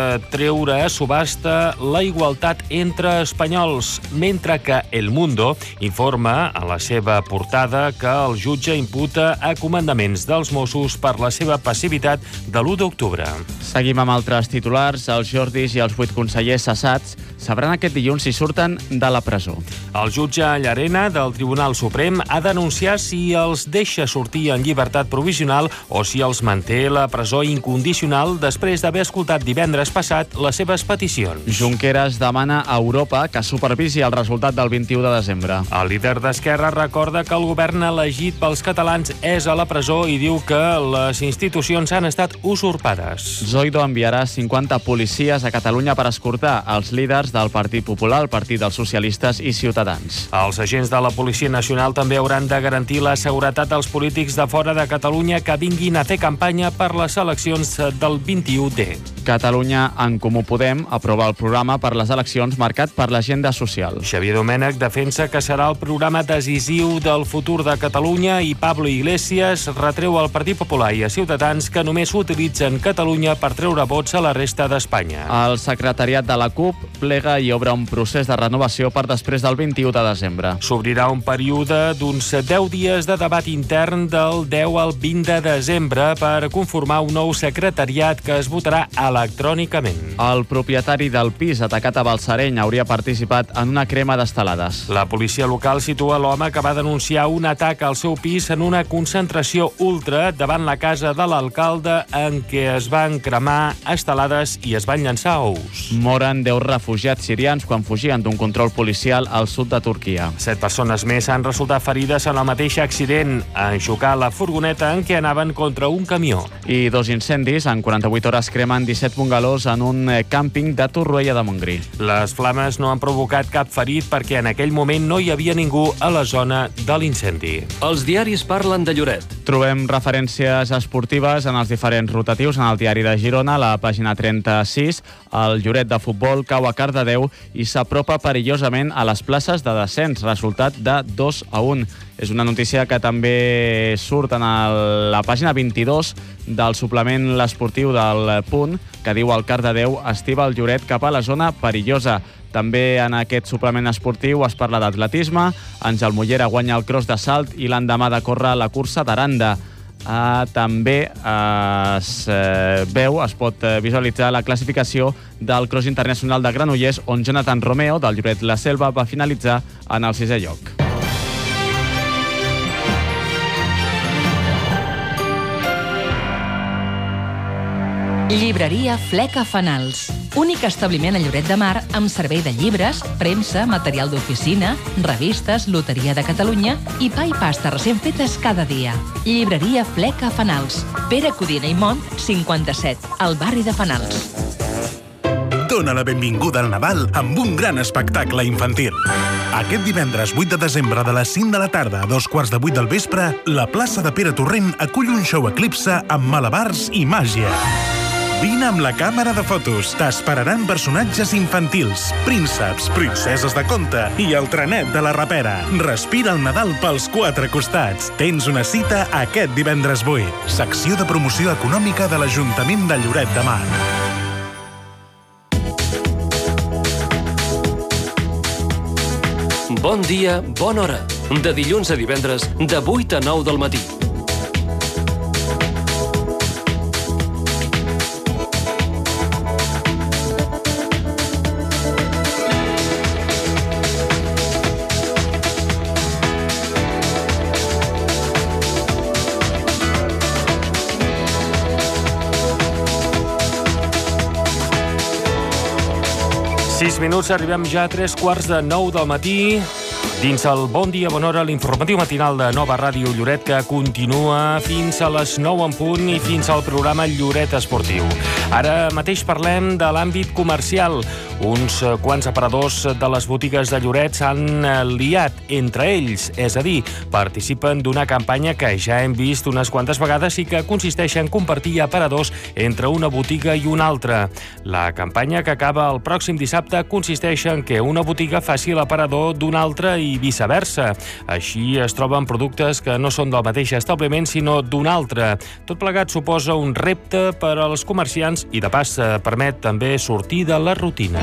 treure a subhasta la igualtat entre espanyols, mentre que El Mundo informa a la seva portada que el jutge imputa a comandaments dels Mossos per la seva passivitat de l'1 d'octubre. Seguim amb altres titulars. Els Jordis i els 8 consellers cessats sabran aquest dilluns si surten de la presó. El jutge Llarena del Tribunal Suprem ha d'anunciar si els deixa sortir en llibertat provisional o si els manté la presó incondicional després d'haver escoltat divendres passat les seves peticions. Junqueras demana a Europa que supervisi el resultat del 21 de desembre. El líder d'Esquerra recorda que el govern elegit pels catalans és a la presó i diu que les institucions han estat usurpades. Zoido enviarà 50 policies a Catalunya per escortar els líders del Partit Popular, el Partit dels Socialistes i Ciutadans. Els agents de la Policia Nacional també hauran de garantir la seguretat dels polítics de fora de Catalunya que vinguin a fer campanya per les eleccions del 21D. Catalunya en Comú Podem aprova el programa per les eleccions marcat per l'agenda social. Xavier Domènech defensa que serà el programa decisiu del futur de Catalunya i Pablo Iglesias retreu al Partit Popular i a Ciutadans que només utilitzen Catalunya per treure vots a la resta d'Espanya. El secretariat de la CUP plega i obre un procés de renovació per després del 21 de desembre. S'obrirà un període d'uns 10 dies de debat intern del 10 al 20 de desembre per conformar un nou secretariat que es votarà electrònicament. El propietari del pis atacat a Balsareny hauria participat en una crema d'estelades. La policia local situa l'home que va denunciar un atac al seu pis en una concentració ultra davant la casa de l'alcalde en què es van cremar estelades i es van llançar ous. Moren 10 refugiats sirians quan fugien d'un control policial al sud de Turquia. 7 persones més han resultat ferides en el mateix accident en xocar la furgoneta en què anaven contra un camió. I 2 incendis en 48 hores cremen 17 bungalós en un càmping de Torroella de Montgrí. Les flames no han provocat cap ferit perquè en aquell moment no hi havia ningú a la zona de l'incendi. Els diaris parlen de Lloret. Trobem referències esportives en els diferents rotatius. En el diari de Girona, a la pàgina 36, el Lloret de futbol cau a Cardedeu i s'apropa perillosament a les places de descens, resultat de 2-1. És una notícia que també surt en la pàgina 22 del suplement l'esportiu del Punt, que diu el Cardedeu estiva el Lloret cap a la zona perillosa. També en aquest suplement esportiu es parla d'atletisme. Àngel Mollera guanya el cross de salt i l'endemà de córrer la cursa d'Aranda. També es pot visualitzar la classificació del cross internacional de Granollers, on Jonathan Romeo, del Lloret La Selva, va finalitzar en el 6è lloc. Llibreria Fleca Fanals. Únic establiment a Lloret de Mar amb servei de llibres, premsa, material d'oficina, revistes, loteria de Catalunya i pa i pasta recent fetes cada dia. Llibreria Fleca Fanals. Pere Codina i Mont, 57, al barri de Fanals. Dóna la benvinguda al Nadal amb un gran espectacle infantil. Aquest divendres 8 de desembre de les 5 de la tarda a 2:15 del vespre, la plaça de Pere Torrent acull un show eclipse amb malabars i màgia. Vine amb la càmera de fotos. T'esperaran personatges infantils, prínceps, princeses de conte i el trenet de la rapera. Respira el Nadal pels 4 costats. Tens una cita aquest divendres 8. Secció de promoció econòmica de l'Ajuntament de Lloret de Mar. Bon dia, bona hora. De dilluns a divendres, de 8 a 9 del matí. Minuts, arribem ja a 3:15 del matí. Dins el Bon dia, bona hora, l'informatiu matinal de Nova Ràdio Lloret, que continua fins a les 9 en punt i fins al programa Lloret Esportiu. Ara mateix parlem de l'àmbit comercial. Uns quants aparadors de les botigues de Lloret s'han liat entre ells, és a dir, participen d'una campanya que ja hem vist unes quantes vegades i que consisteix en compartir aparadors entre una botiga i una altra. La campanya, que acaba el pròxim dissabte, consisteix en que una botiga faci l'aparador d'una altra i viceversa. Així es troben productes que no són del mateix establiment, sinó d'un altre. Tot plegat suposa un repte per als comerciants i, de pas, permet també sortir de la rutina.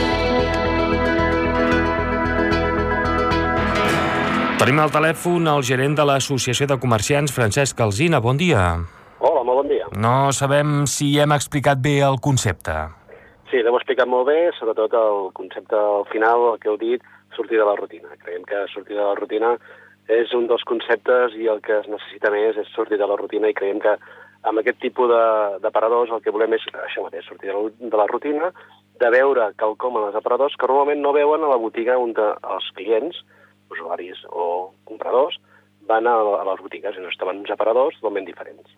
Tenim al telèfon el gerent de l'Associació de Comerciants, Francesc Alsina. Bon dia. Hola, molt bon dia. No sabem si hem explicat bé el concepte. Sí, l'heu explicat molt bé, sobretot el concepte al final, el que heu dit, sortir de la rutina. Creiem que sortir de la rutina és un dels conceptes i el que es necessita més és sortir de la rutina, i creiem que amb aquest tipus d'aparadors el que volem és això mateix, sortir de la rutina, de veure quelcom en els aparadors que normalment no veuen a la botiga on els clients, usuaris o compradors, van a les botigues i no estaven uns aparadors totalment diferents.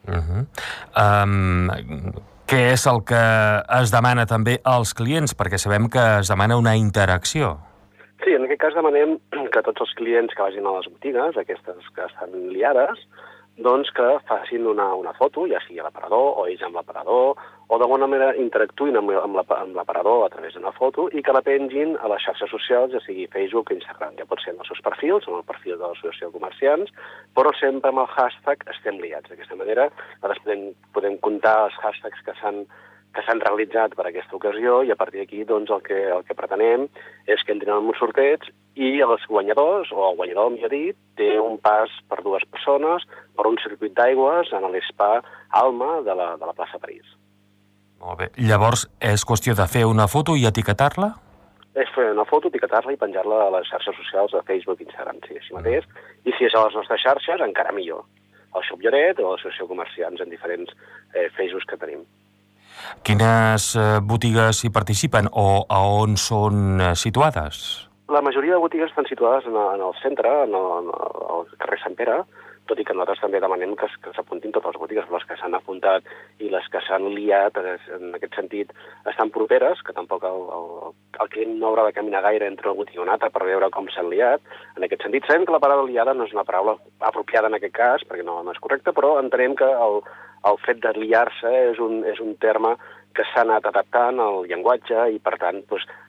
Què és el que es demana també als clients? Perquè sabem que es demana una interacció. Sí, en aquest cas demanem que tots els clients que vagin a les botigues, aquestes que estan liades, doncs que facin una foto, ja sigui a l'aparador o ells amb l'aparador, o d'alguna manera interactuïn amb l'aparador a través d'una foto i que la pengin a les xarxes socials, ja sigui Facebook o Instagram. Ja pot ser en els seus perfils, en el perfil de l'Associació de Comerciants, però sempre amb el hashtag estem liats. D'aquesta manera podem comptar els hashtags que s'han realitzat per aquesta ocasió, i a partir d'aquí doncs, el que pretenem és que entrin en un sorteig i els guanyadors, o el guanyador, millor dit, té un pas per 2 persones per un circuit d'aigües en l'Spa Alma de la plaça París. Molt bé. Llavors, és qüestió de fer una foto i etiquetar-la? És fer una foto, etiquetar-la i penjar-la a les xarxes socials de Facebook i Instagram, sí, així mateix. I si és a les nostres xarxes, encara millor. El Shop Lloret o l'Associació de Comerciants en diferents Facebooks que tenim. Quines botigues hi participen o a on són situades? La majoria de botigues estan situades en el centre, al carrer Sant Pere, tot i que nosaltres també demanem que s'apuntin totes les botigues, les que s'han apuntat i les que s'han liat, en aquest sentit, estan properes, que tampoc el client no haurà de caminar gaire entre una botiga i una altra per veure com s'han liat. En aquest sentit, sabem que la paraula liada no és una paraula apropiada en aquest cas, perquè no és correcta, però entenem que el fet de liar-se és un terme que s'ha anat adaptant al llenguatge i, per tant,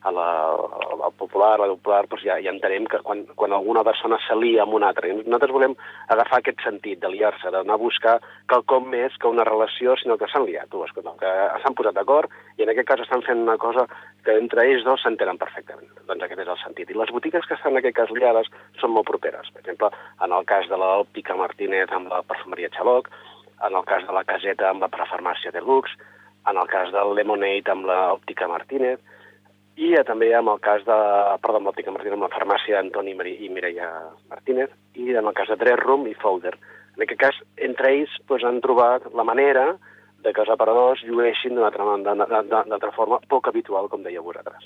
al popular, ja entenem que quan alguna persona s'alia amb una altra. Nosaltres volem agafar aquest sentit de liar-se, d'anar a buscar quelcom més que una relació, sinó que s'han liat, que s'han posat d'acord i en aquest cas estan fent una cosa que entre ells dos s'entenen perfectament. Doncs aquest és el sentit. I les botigues que estan en aquest cas liades són molt properes. Per exemple, en el cas de l'Òptica Martínez amb la perfumeria Xaloc, en el cas de la Caseta amb la Parafarmàcia Deluxe, en el cas del Lemonade amb l'Òptica Martínez, i també en el cas amb l'Òptica Martínez amb la farmàcia Antoni i Mireia Martínez, i en el cas de Dress Room i Folder. En aquest cas, entre ells han trobat la manera de que els aparadors llueixin d'altra forma poc habitual, com dèieu vosaltres.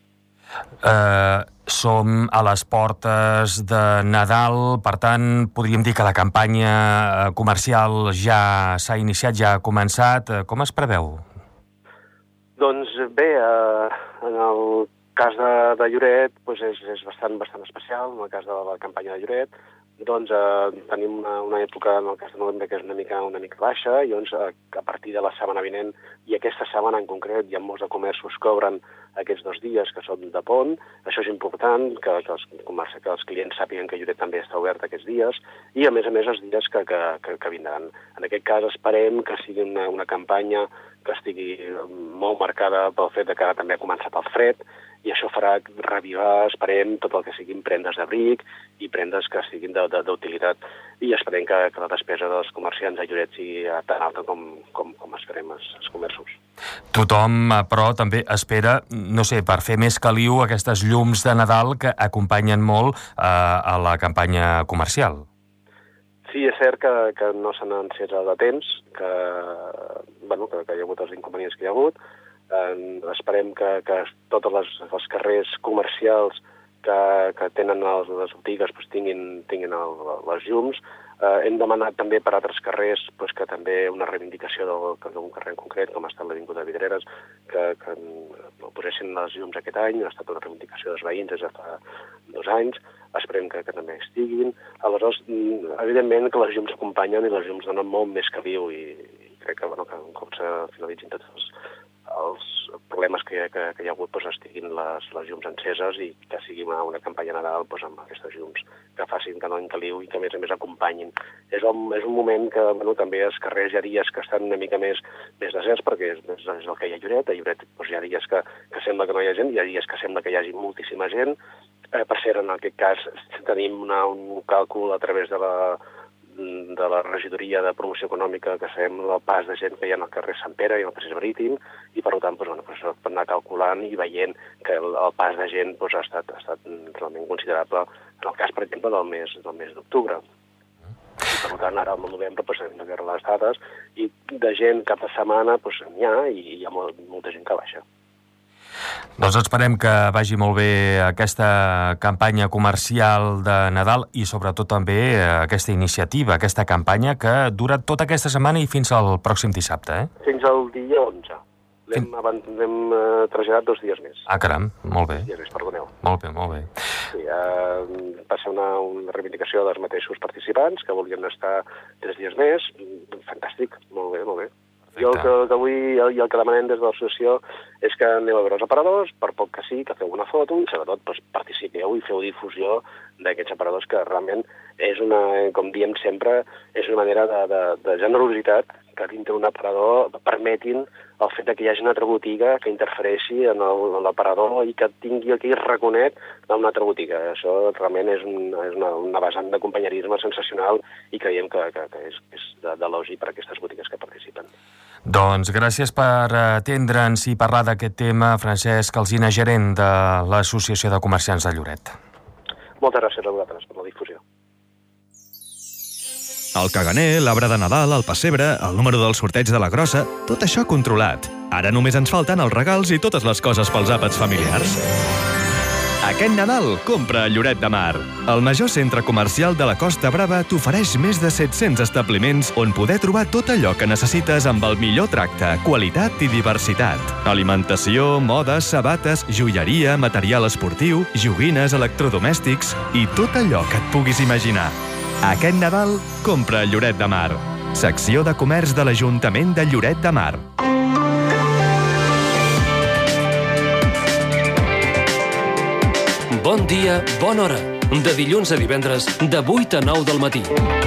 Som a les portes de Nadal, per tant, podríem dir que la campanya comercial ja s'ha iniciat, ja ha començat. Com es preveu? Doncs bé, en el cas de Lloret és bastant especial. En el cas de la campanya de Lloret doncs tenim una època, en el cas de novembre, que és una mica baixa, i doncs a partir de la setmana vinent, i aquesta setmana en concret, hi ha molts de comerços que obren aquests 2 dies que són de pont. Això és important, que els clients sàpiguen que Lloret també està obert aquests dies, i a més els dies que vindran. En aquest cas esperem que sigui una campanya que estigui molt marcada pel fet que també ha començat el fred, i això farà revivar, esperem, tot el que siguin prendes d'abric i prendes que siguin d'utilitat, i esperem que la despesa dels comerciants de Lloret sigui tan alta com esperem els comerços. Tothom, però, també espera, no sé, per fer més caliu aquestes llums de Nadal que acompanyen molt a la campanya comercial. Sí, és cert que no s'han encès a temps, que hi ha hagut els inconvenients que hi ha hagut. Esperem que tots els carrers comercials que tenen les botigues tinguin les llums. Hem demanat també per altres carrers que també una reivindicació d'un carrer en concret, com ha estat l'Avinguda Vidreres, que posessin les llums aquest any. Ha estat una reivindicació dels veïns des de fa 2 anys. Esperem que també estiguin. Aleshores, evidentment que les llums acompanyen i les llums donen molt més que viu i crec que un cop se finalitzin tots els problemes que hi ha hagut estiguin les llums enceses i que sigui una campanya Nadal amb aquestes llums que facin que no encaliu i que a més acompanyin. És un moment que també els carrers hi ha dies que estan una mica més deserts perquè és el que hi ha a Lloret. A Lloret hi ha dies que sembla que no hi ha gent, hi ha dies que sembla que hi hagi moltíssima gent. Per cert, en aquest cas tenim un càlcul a través de la regidoria de promoció econòmica que sabem el pas de gent que hi ha al carrer Sant Pere i al Passeig Marítim i per tant per anar calculant i veient que el pas de gent ha estat realment considerable en el cas, per exemple, del mes d'octubre. Per tant, ara al novembre hem de veure les dades i de gent cap de setmana n'hi ha i hi ha molta gent que baixa. Doncs esperem que vagi molt bé aquesta campanya comercial de Nadal i sobretot també aquesta iniciativa, aquesta campanya que dura tota aquesta setmana i fins al pròxim dissabte, Fins al dia 11. L'hem traslladat 2 dies més. Ah, caram, molt bé. 2 dies més, perdoneu. Molt bé. Sí, va ser una reivindicació dels mateixos participants que volien estar 3 dies més. Fantàstic, molt bé. Jo el que vull i el que demanem des de l'associació és que aneu a veure els aparadors, per poc que sí, que feu una foto i sobretot participeu i feu difusió d'aquests aparadors que realment és com diem sempre, és una manera de generositat que dintre d'un aparador permetin el fet que hi hagi una altra botiga que interfereixi en l'aparador i que tingui aquell raconet d'una altra botiga. Això realment és una vessant de companyerisme sensacional i creiem que és d'elogi per a aquestes botigues que participen. Doncs gràcies per atendre'ns i parlar d'aquest tema, Francesc Alsina, gerent de l'Associació de Comerciants de Lloret. Moltes gràcies a vosaltres per la difusió. El caganer, l'arbre de Nadal, el pessebre, el número del sorteig de la grossa, tot això controlat. Ara només ens falten els regals i totes les coses pels àpats familiars. Aquest Nadal compra a Lloret de Mar. El major centre comercial de la Costa Brava t'ofereix més de 700 establiments on poder trobar tot allò que necessites amb el millor tracte, qualitat i diversitat. Alimentació, modes, sabates, joieria, material esportiu, joguines, electrodomèstics i tot allò que et puguis imaginar. Aquest Nadal compra a Lloret de Mar. Secció de comerç de l'Ajuntament de Lloret de Mar. Bon dia, bona hora. De dilluns a divendres, de 8 a 9 del matí.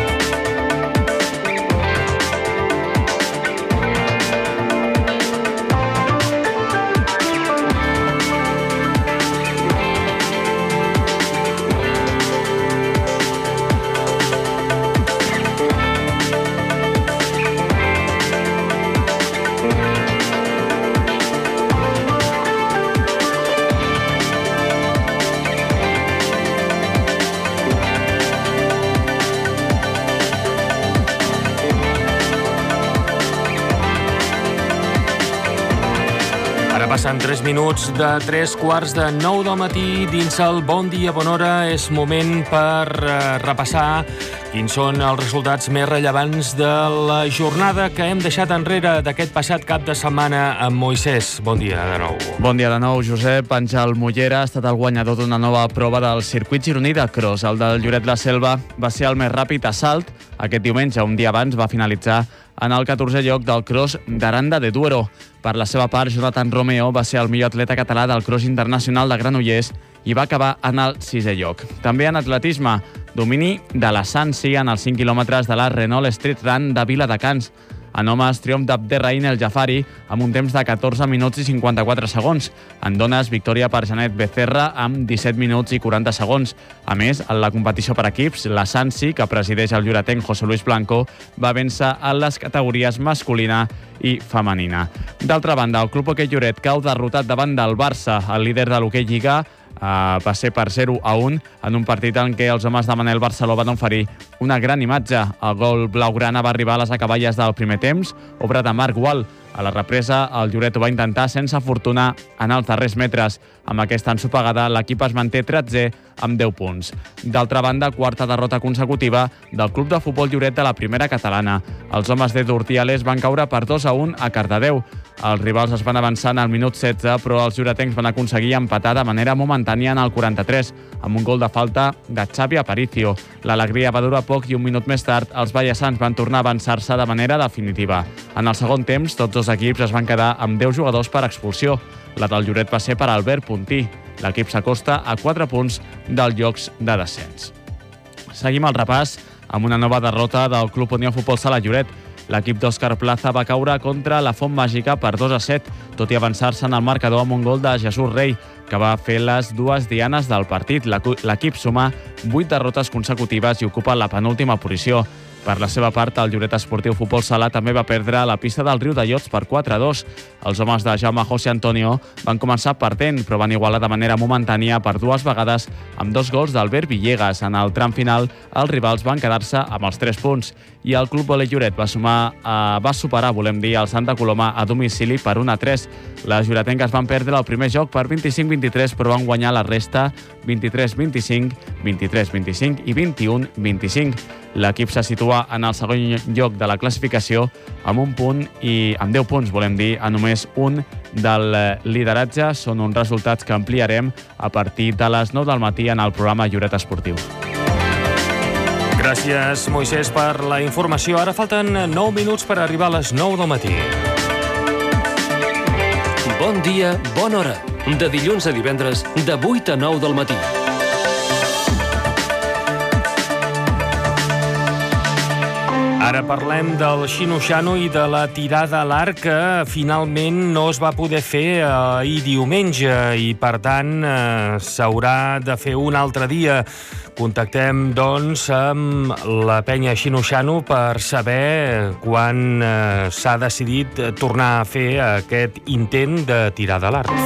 Passen 3 minuts de 3:15 del matí dins el Bon Dia, Bona Hora. És moment per repassar quins són els resultats més rellevants de la jornada que hem deixat enrere d'aquest passat cap de setmana amb Moisès. Bon dia de nou. Bon dia de nou, Josep. Àngel Mollera ha estat el guanyador d'una nova prova del circuit gironí de cross. El del Lloret la Selva va ser el més ràpid a salt. Aquest diumenge, un dia abans, va finalitzar en el 14è lloc del cross d'Aranda de Duero. Per la seva part, Jonathan Romeo va ser el millor atleta català del cross internacional de Granollers i va acabar en el 6è lloc. També en atletisme, domini de la Sansi en els 5 quilòmetres de la Renault Street Run de Viladecans. En homes, triomf d'Abderrahim El Jafari amb un temps de 14 minuts i 54 segons. En dones, victòria per Janet Becerra amb 17 minuts i 40 segons. A més, en la competició per equips, la Sansi, que presideix el lloretenc José Luis Blanco, va vèncer en les categories masculina i femenina. D'altra banda, el Club Hoquei Lloret cau derrotat davant del Barça, el líder de l'Hoquei Lliga, va ser per 0-1 en un partit en què els homes de Manel Barceló van oferir una gran imatge. El gol blaugrana va arribar a les acaballes del primer temps, obra de Marc Gual. A la represa, el Lloret ho va intentar sense fortuna en els darrers metres. Amb aquesta ensopegada, l'equip es manté 13è amb 10 punts. D'altra banda, quarta derrota consecutiva del Club de Futbol Lloret de la primera catalana. Els homes d'Edu Urtiales van caure per 2-1 a Cardedeu. Els rivals es van avançar al minut 16, però els lloretencs van aconseguir empatar de manera momentània en el 43, amb un gol de falta de Xavi Aparicio. L'alegria va durar poc i un minut més tard els ballassans van tornar a avançar-se de manera definitiva. En el segon temps, tots dos equips es van quedar amb 10 jugadors per expulsió. La del Lloret va ser per Albert Puntí. L'equip s'acosta a 4 punts dels llocs de descens. Seguim el repàs amb una nova derrota del Club Unió Futbol Sala Lloret. L'equip d'Òscar Plaza va caure contra la Font Màgica per 2-7, tot i avançar-se en el marcador amb un gol de Jesús Rey, que va fer les dues dianes del partit. L'equip suma 8 derrotes consecutives i ocupa la penúltima posició. Per la seva part, el Lloret Esportiu Futbol Sala també va perdre a la pista del Riu de Llots per 4-2. Els homes de Jaume José Antonio van començar perdent, però van igualar de manera momentània per 2 vegades amb 2 gols d'Albert Villegas. En el tram final, els rivals van quedar-se amb els 3 punts i el Club Voler Lloret va superar, el Santa Coloma a domicili per 1-3. Les lloretenques van perdre el primer joc per 25-23, però van guanyar la resta 23-25, 23-25 i 21-25. L'equip se situa en el segon lloc de la classificació amb 1 punt i amb 10 punts, a només un del lideratge. Són uns resultats que ampliarem a partir de les 9 del matí en el programa Lloret Esportiu. Gràcies, Moisès, per la informació. Ara falten 9 minuts per arribar a les 9 del matí. Bon dia, bona hora. De dilluns a divendres, de 8 a 9 del matí. Ara parlem del xino-xano i de la tirada a l'arc que finalment no es va poder fer ahir diumenge i, per tant, s'haurà de fer un altre dia. Contactem, doncs, amb la penya xino-xano per saber quan s'ha decidit tornar a fer aquest intent de tirada a l'arc.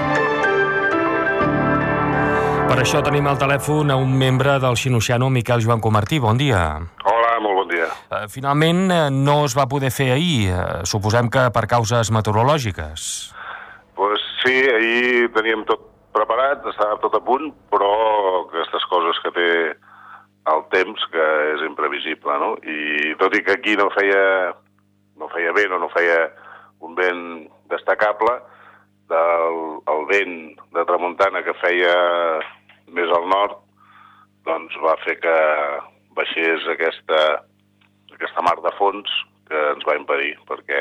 Per això tenim al telèfon a un membre del xino-xano, Miquel Joan Comartí. Bon dia. Hola, molt bon dia. Finalment no es va poder fer ahir. Suposem que per causes meteorològiques. Pues sí, ahir teníem tot preparat, estava tot a punt, però aquestes coses que té el temps, que és imprevisible, no? I tot i que aquí no feia vent o no feia un vent destacable, el vent de tramuntana que feia més al nord, doncs va fer que baixés aquesta mar de fons que ens va impedir, perquè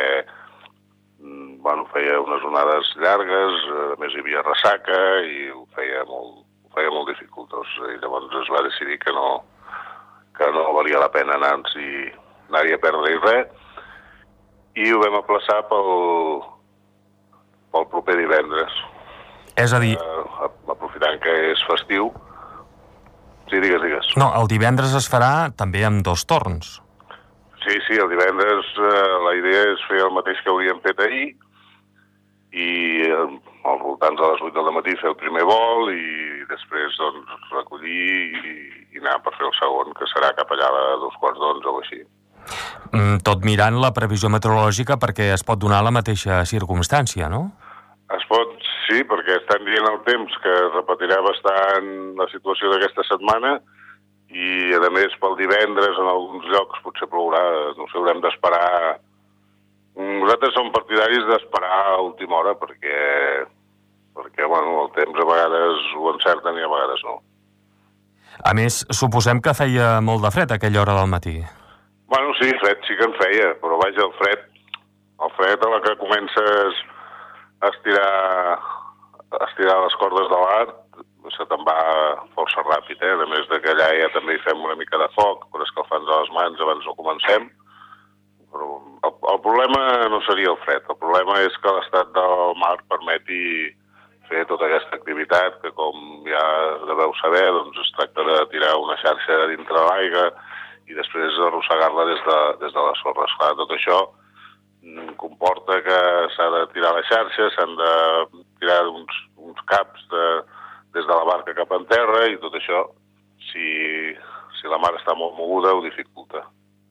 feia unes onades llargues, a més hi havia ressaca i ho feia molt dificultós. I llavors es va decidir que no valia la pena anar-hi a perdre-hi res, i ho vam aplaçar pel proper divendres. És a dir... Aprofitant que és festiu. Sí, digues. No, el divendres es farà també amb 2 torns. Sí, el divendres la idea és fer el mateix que hauríem fet ahir i als voltants de les 8 del matí fer el primer vol i després recollir i anar per fer el segon, que serà cap allà a 11:45 o així. Tot mirant la previsió meteorològica perquè es pot donar la mateixa circumstància, no? Es pot, sí, perquè estan dient el temps que es repetirà bastant la situació d'aquesta setmana i, a més, pel divendres en alguns llocs potser plourà, no sé, haurem d'esperar. Nosaltres som partidaris d'esperar a última hora perquè el temps a vegades ho encerten i a vegades no. A més, suposem que feia molt de fred a aquella hora del matí. Sí, fred sí que en feia, però vaja, el fred a la que comences a estirar les cordes de l'art se te'n va força ràpid, A més que allà ja també hi fem una mica de foc per escalfar-nos les mans abans no comencem. Però el problema no seria el fred, el problema és que l'estat del mar permeti fer tota aquesta activitat que, com ja deveu saber, doncs es tracta de tirar una xarxa dintre l'aigua i després arrossegar-la des de la sorra. Esclar, tot això comporta que s'ha de tirar la xarxa, s'han de tirar uns caps des de la barca cap en terra i tot això, si la mar està molt moguda, ho dificulta.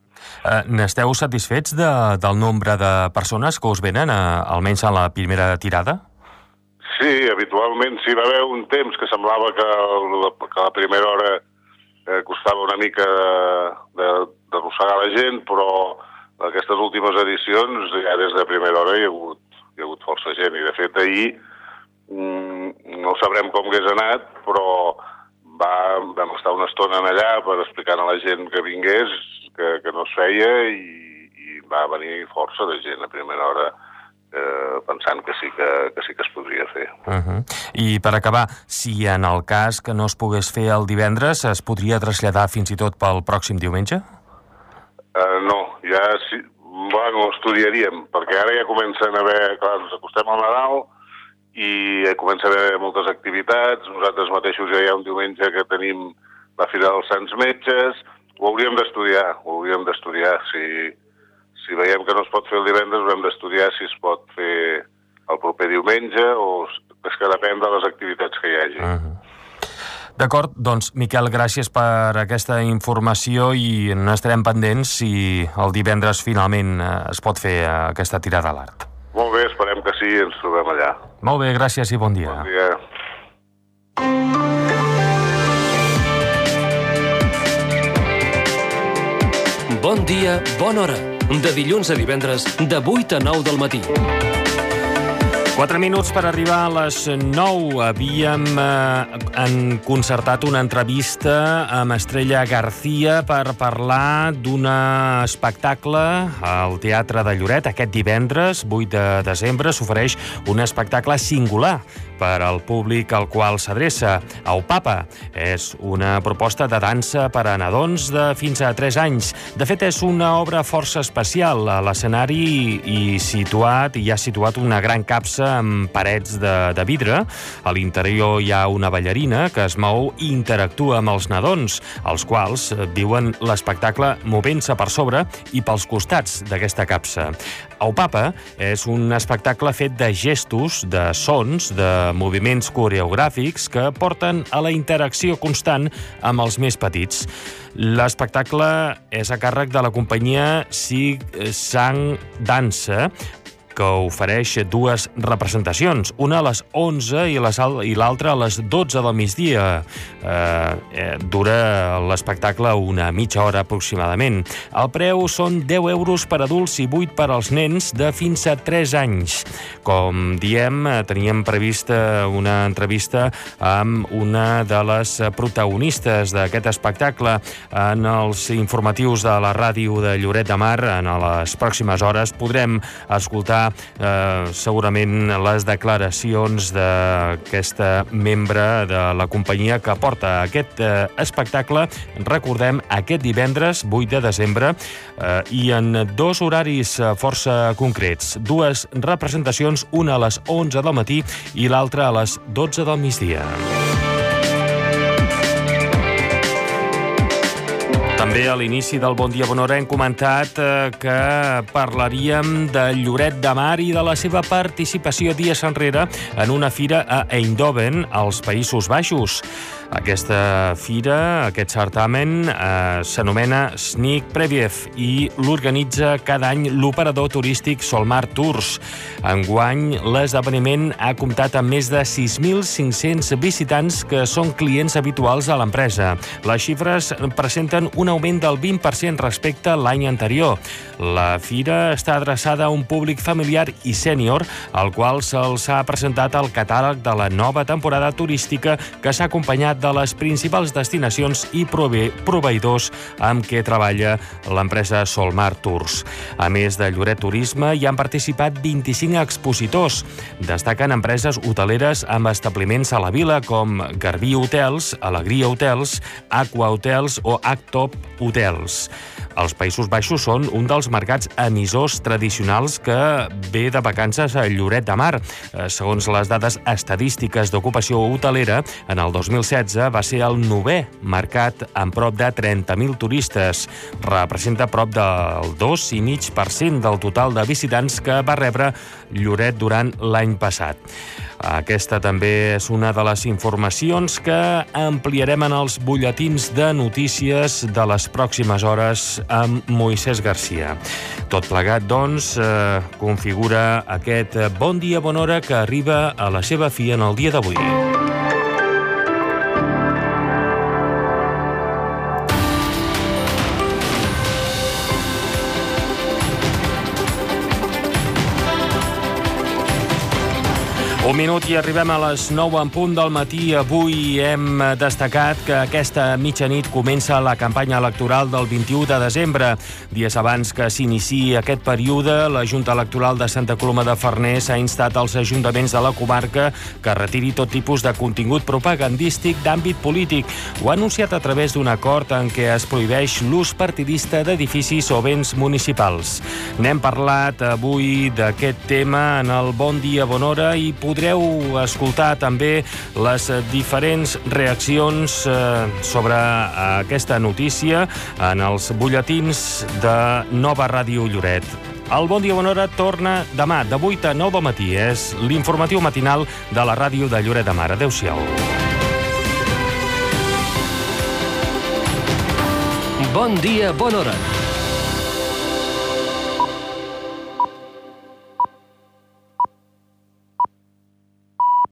N'esteu satisfets del nombre de persones que us venen, almenys a la primera tirada? Sí, habitualment sí. Va haver un temps que semblava que la primera hora costava una mica d'arrossegar la gent, però aquestes últimes edicions, ja des de primera hora hi ha hagut força gent. I de fet ahir, no sabrem com hagués anat, però vam estar una estona allà per explicar a la gent que vingués, que no es feia, i va venir força de gent a primera hora pensant que sí que es podria fer. I per acabar, si en el cas que no es pogués fer el divendres, es podria traslladar fins i tot pel pròxim diumenge? No, ja sí. Bueno, estudiaríem, perquè ara ja comencen a haver... Clar, ens acostem al Nadal i comença a haver moltes activitats. Nosaltres mateixos ja hi ha un diumenge que tenim la Fira dels Sants Metges. Ho hauríem d'estudiar. Si veiem que no es pot fer el divendres, haurem d'estudiar si es pot fer el proper diumenge o és que depèn de les activitats que hi hagi. D'acord, doncs, Miquel, gràcies per aquesta informació i n'estarem pendents si el divendres finalment es pot fer aquesta tirada a l'art. Molt bé, esperem que sí, ens trobem allà. Molt bé, gràcies i bon dia. Bon dia. Bon dia, bona hora. De dilluns a divendres, de 8 a 9 del matí. 4 minuts per arribar a les 9. Havíem concertat una entrevista amb Estrella García per parlar d'un espectacle al Teatre de Lloret. Aquest divendres, 8 de desembre, s'ofereix un espectacle singular per al públic al qual s'adreça. Aupapa és una proposta de dansa per a nadons de fins a 3 anys. De fet, és una obra força especial. A l'escenari hi ha situat una gran capsa amb parets de vidre. A l'interior hi ha una ballarina que es mou i interactua amb els nadons, els quals viuen l'espectacle movent-se per sobre i pels costats d'aquesta capsa. Aupapa és un espectacle fet de gestos, de sons, de moviments coreogràfics que porten a la interacció constant amb els més petits. L'espectacle és a càrrec de la companyia Sig Sang Dansa, que ofereix 2 representacions, una a les 11 i l'altra a les 12 del migdia. Dura l'espectacle una mitja hora aproximadament. El preu són 10 euros per adults i 8 per als nens de fins a 3 anys. Com diem, teníem prevista una entrevista amb una de les protagonistes d'aquest espectacle en els informatius de la ràdio de Lloret de Mar. En les pròximes hores podrem escoltar segurament les declaracions d'aquesta membre de la companyia que porta aquest espectacle, recordem, aquest divendres 8 de desembre, i en 2 horaris força concrets. 2 representacions, una a les 11 del matí i l'altra a les 12 del migdia. També a l'inici del Bon Dia, Bona Hora hem comentat que parlaríem de Lloret de Mar i de la seva participació dies enrere en una fira a Eindhoven, als Països Baixos. Aquesta fira, aquest certamen, s'anomena Sneak Preview i l'organitza cada any l'operador turístic Solmar Tours. Enguany, l'esdeveniment ha comptat amb més de 6.500 visitants que són clients habituals a l'empresa. Les xifres presenten un augment del 20% respecte a l'any anterior. La fira està adreçada a un públic familiar i sènior, al qual se'ls ha presentat el catàleg de la nova temporada turística que s'ha acompanyat de les principals destinacions i proveïdors amb què treballa l'empresa Solmar Tours. A més de Lloret Turisme, hi han participat 25 expositors. Destaquen empreses hoteleres amb establiments a la vila com Garbí Hotels, Alegria Hotels, Aqua Hotels o Actop Hotels. Els Països Baixos són un dels mercats emissors tradicionals que ve de vacances a Lloret de Mar. Segons les dades estadístiques d'ocupació hotelera, en el 2016 va ser el 9è mercat amb prop de 30.000 turistes. Representa prop del 2,5% del total de visitants que va rebre Lloret durant l'any passat. Aquesta també és una de les informacions que ampliarem en els butlletins de notícies de les pròximes hores amb Moisès Garcia. Tot plegat, doncs, configura aquest Bon dia, bona hora que arriba a la seva fi en el dia d'avui. Un minut i arribem a les 9 en punt del matí. Avui hem destacat que aquesta mitjanit comença la campanya electoral del 21 de desembre. Dies abans que s'iniciï aquest període, la Junta Electoral de Santa Coloma de Farners ha instat als ajuntaments de la comarca que retiri tot tipus de contingut propagandístic d'àmbit polític. Ho ha anunciat a través d'un acord en què es prohibeix l'ús partidista d'edificis o béns municipals. N'hem parlat avui d'aquest tema en el Bon dia, bona hora i podreu escoltar també les diferents reaccions sobre aquesta notícia en els butlletins de Nova Ràdio Lloret. El Bon dia, bona hora torna demà de 8 a 9 del matí. És l'informatiu matinal de la ràdio de Lloret de Mar. Adéu-siau. Bon dia, bona hora.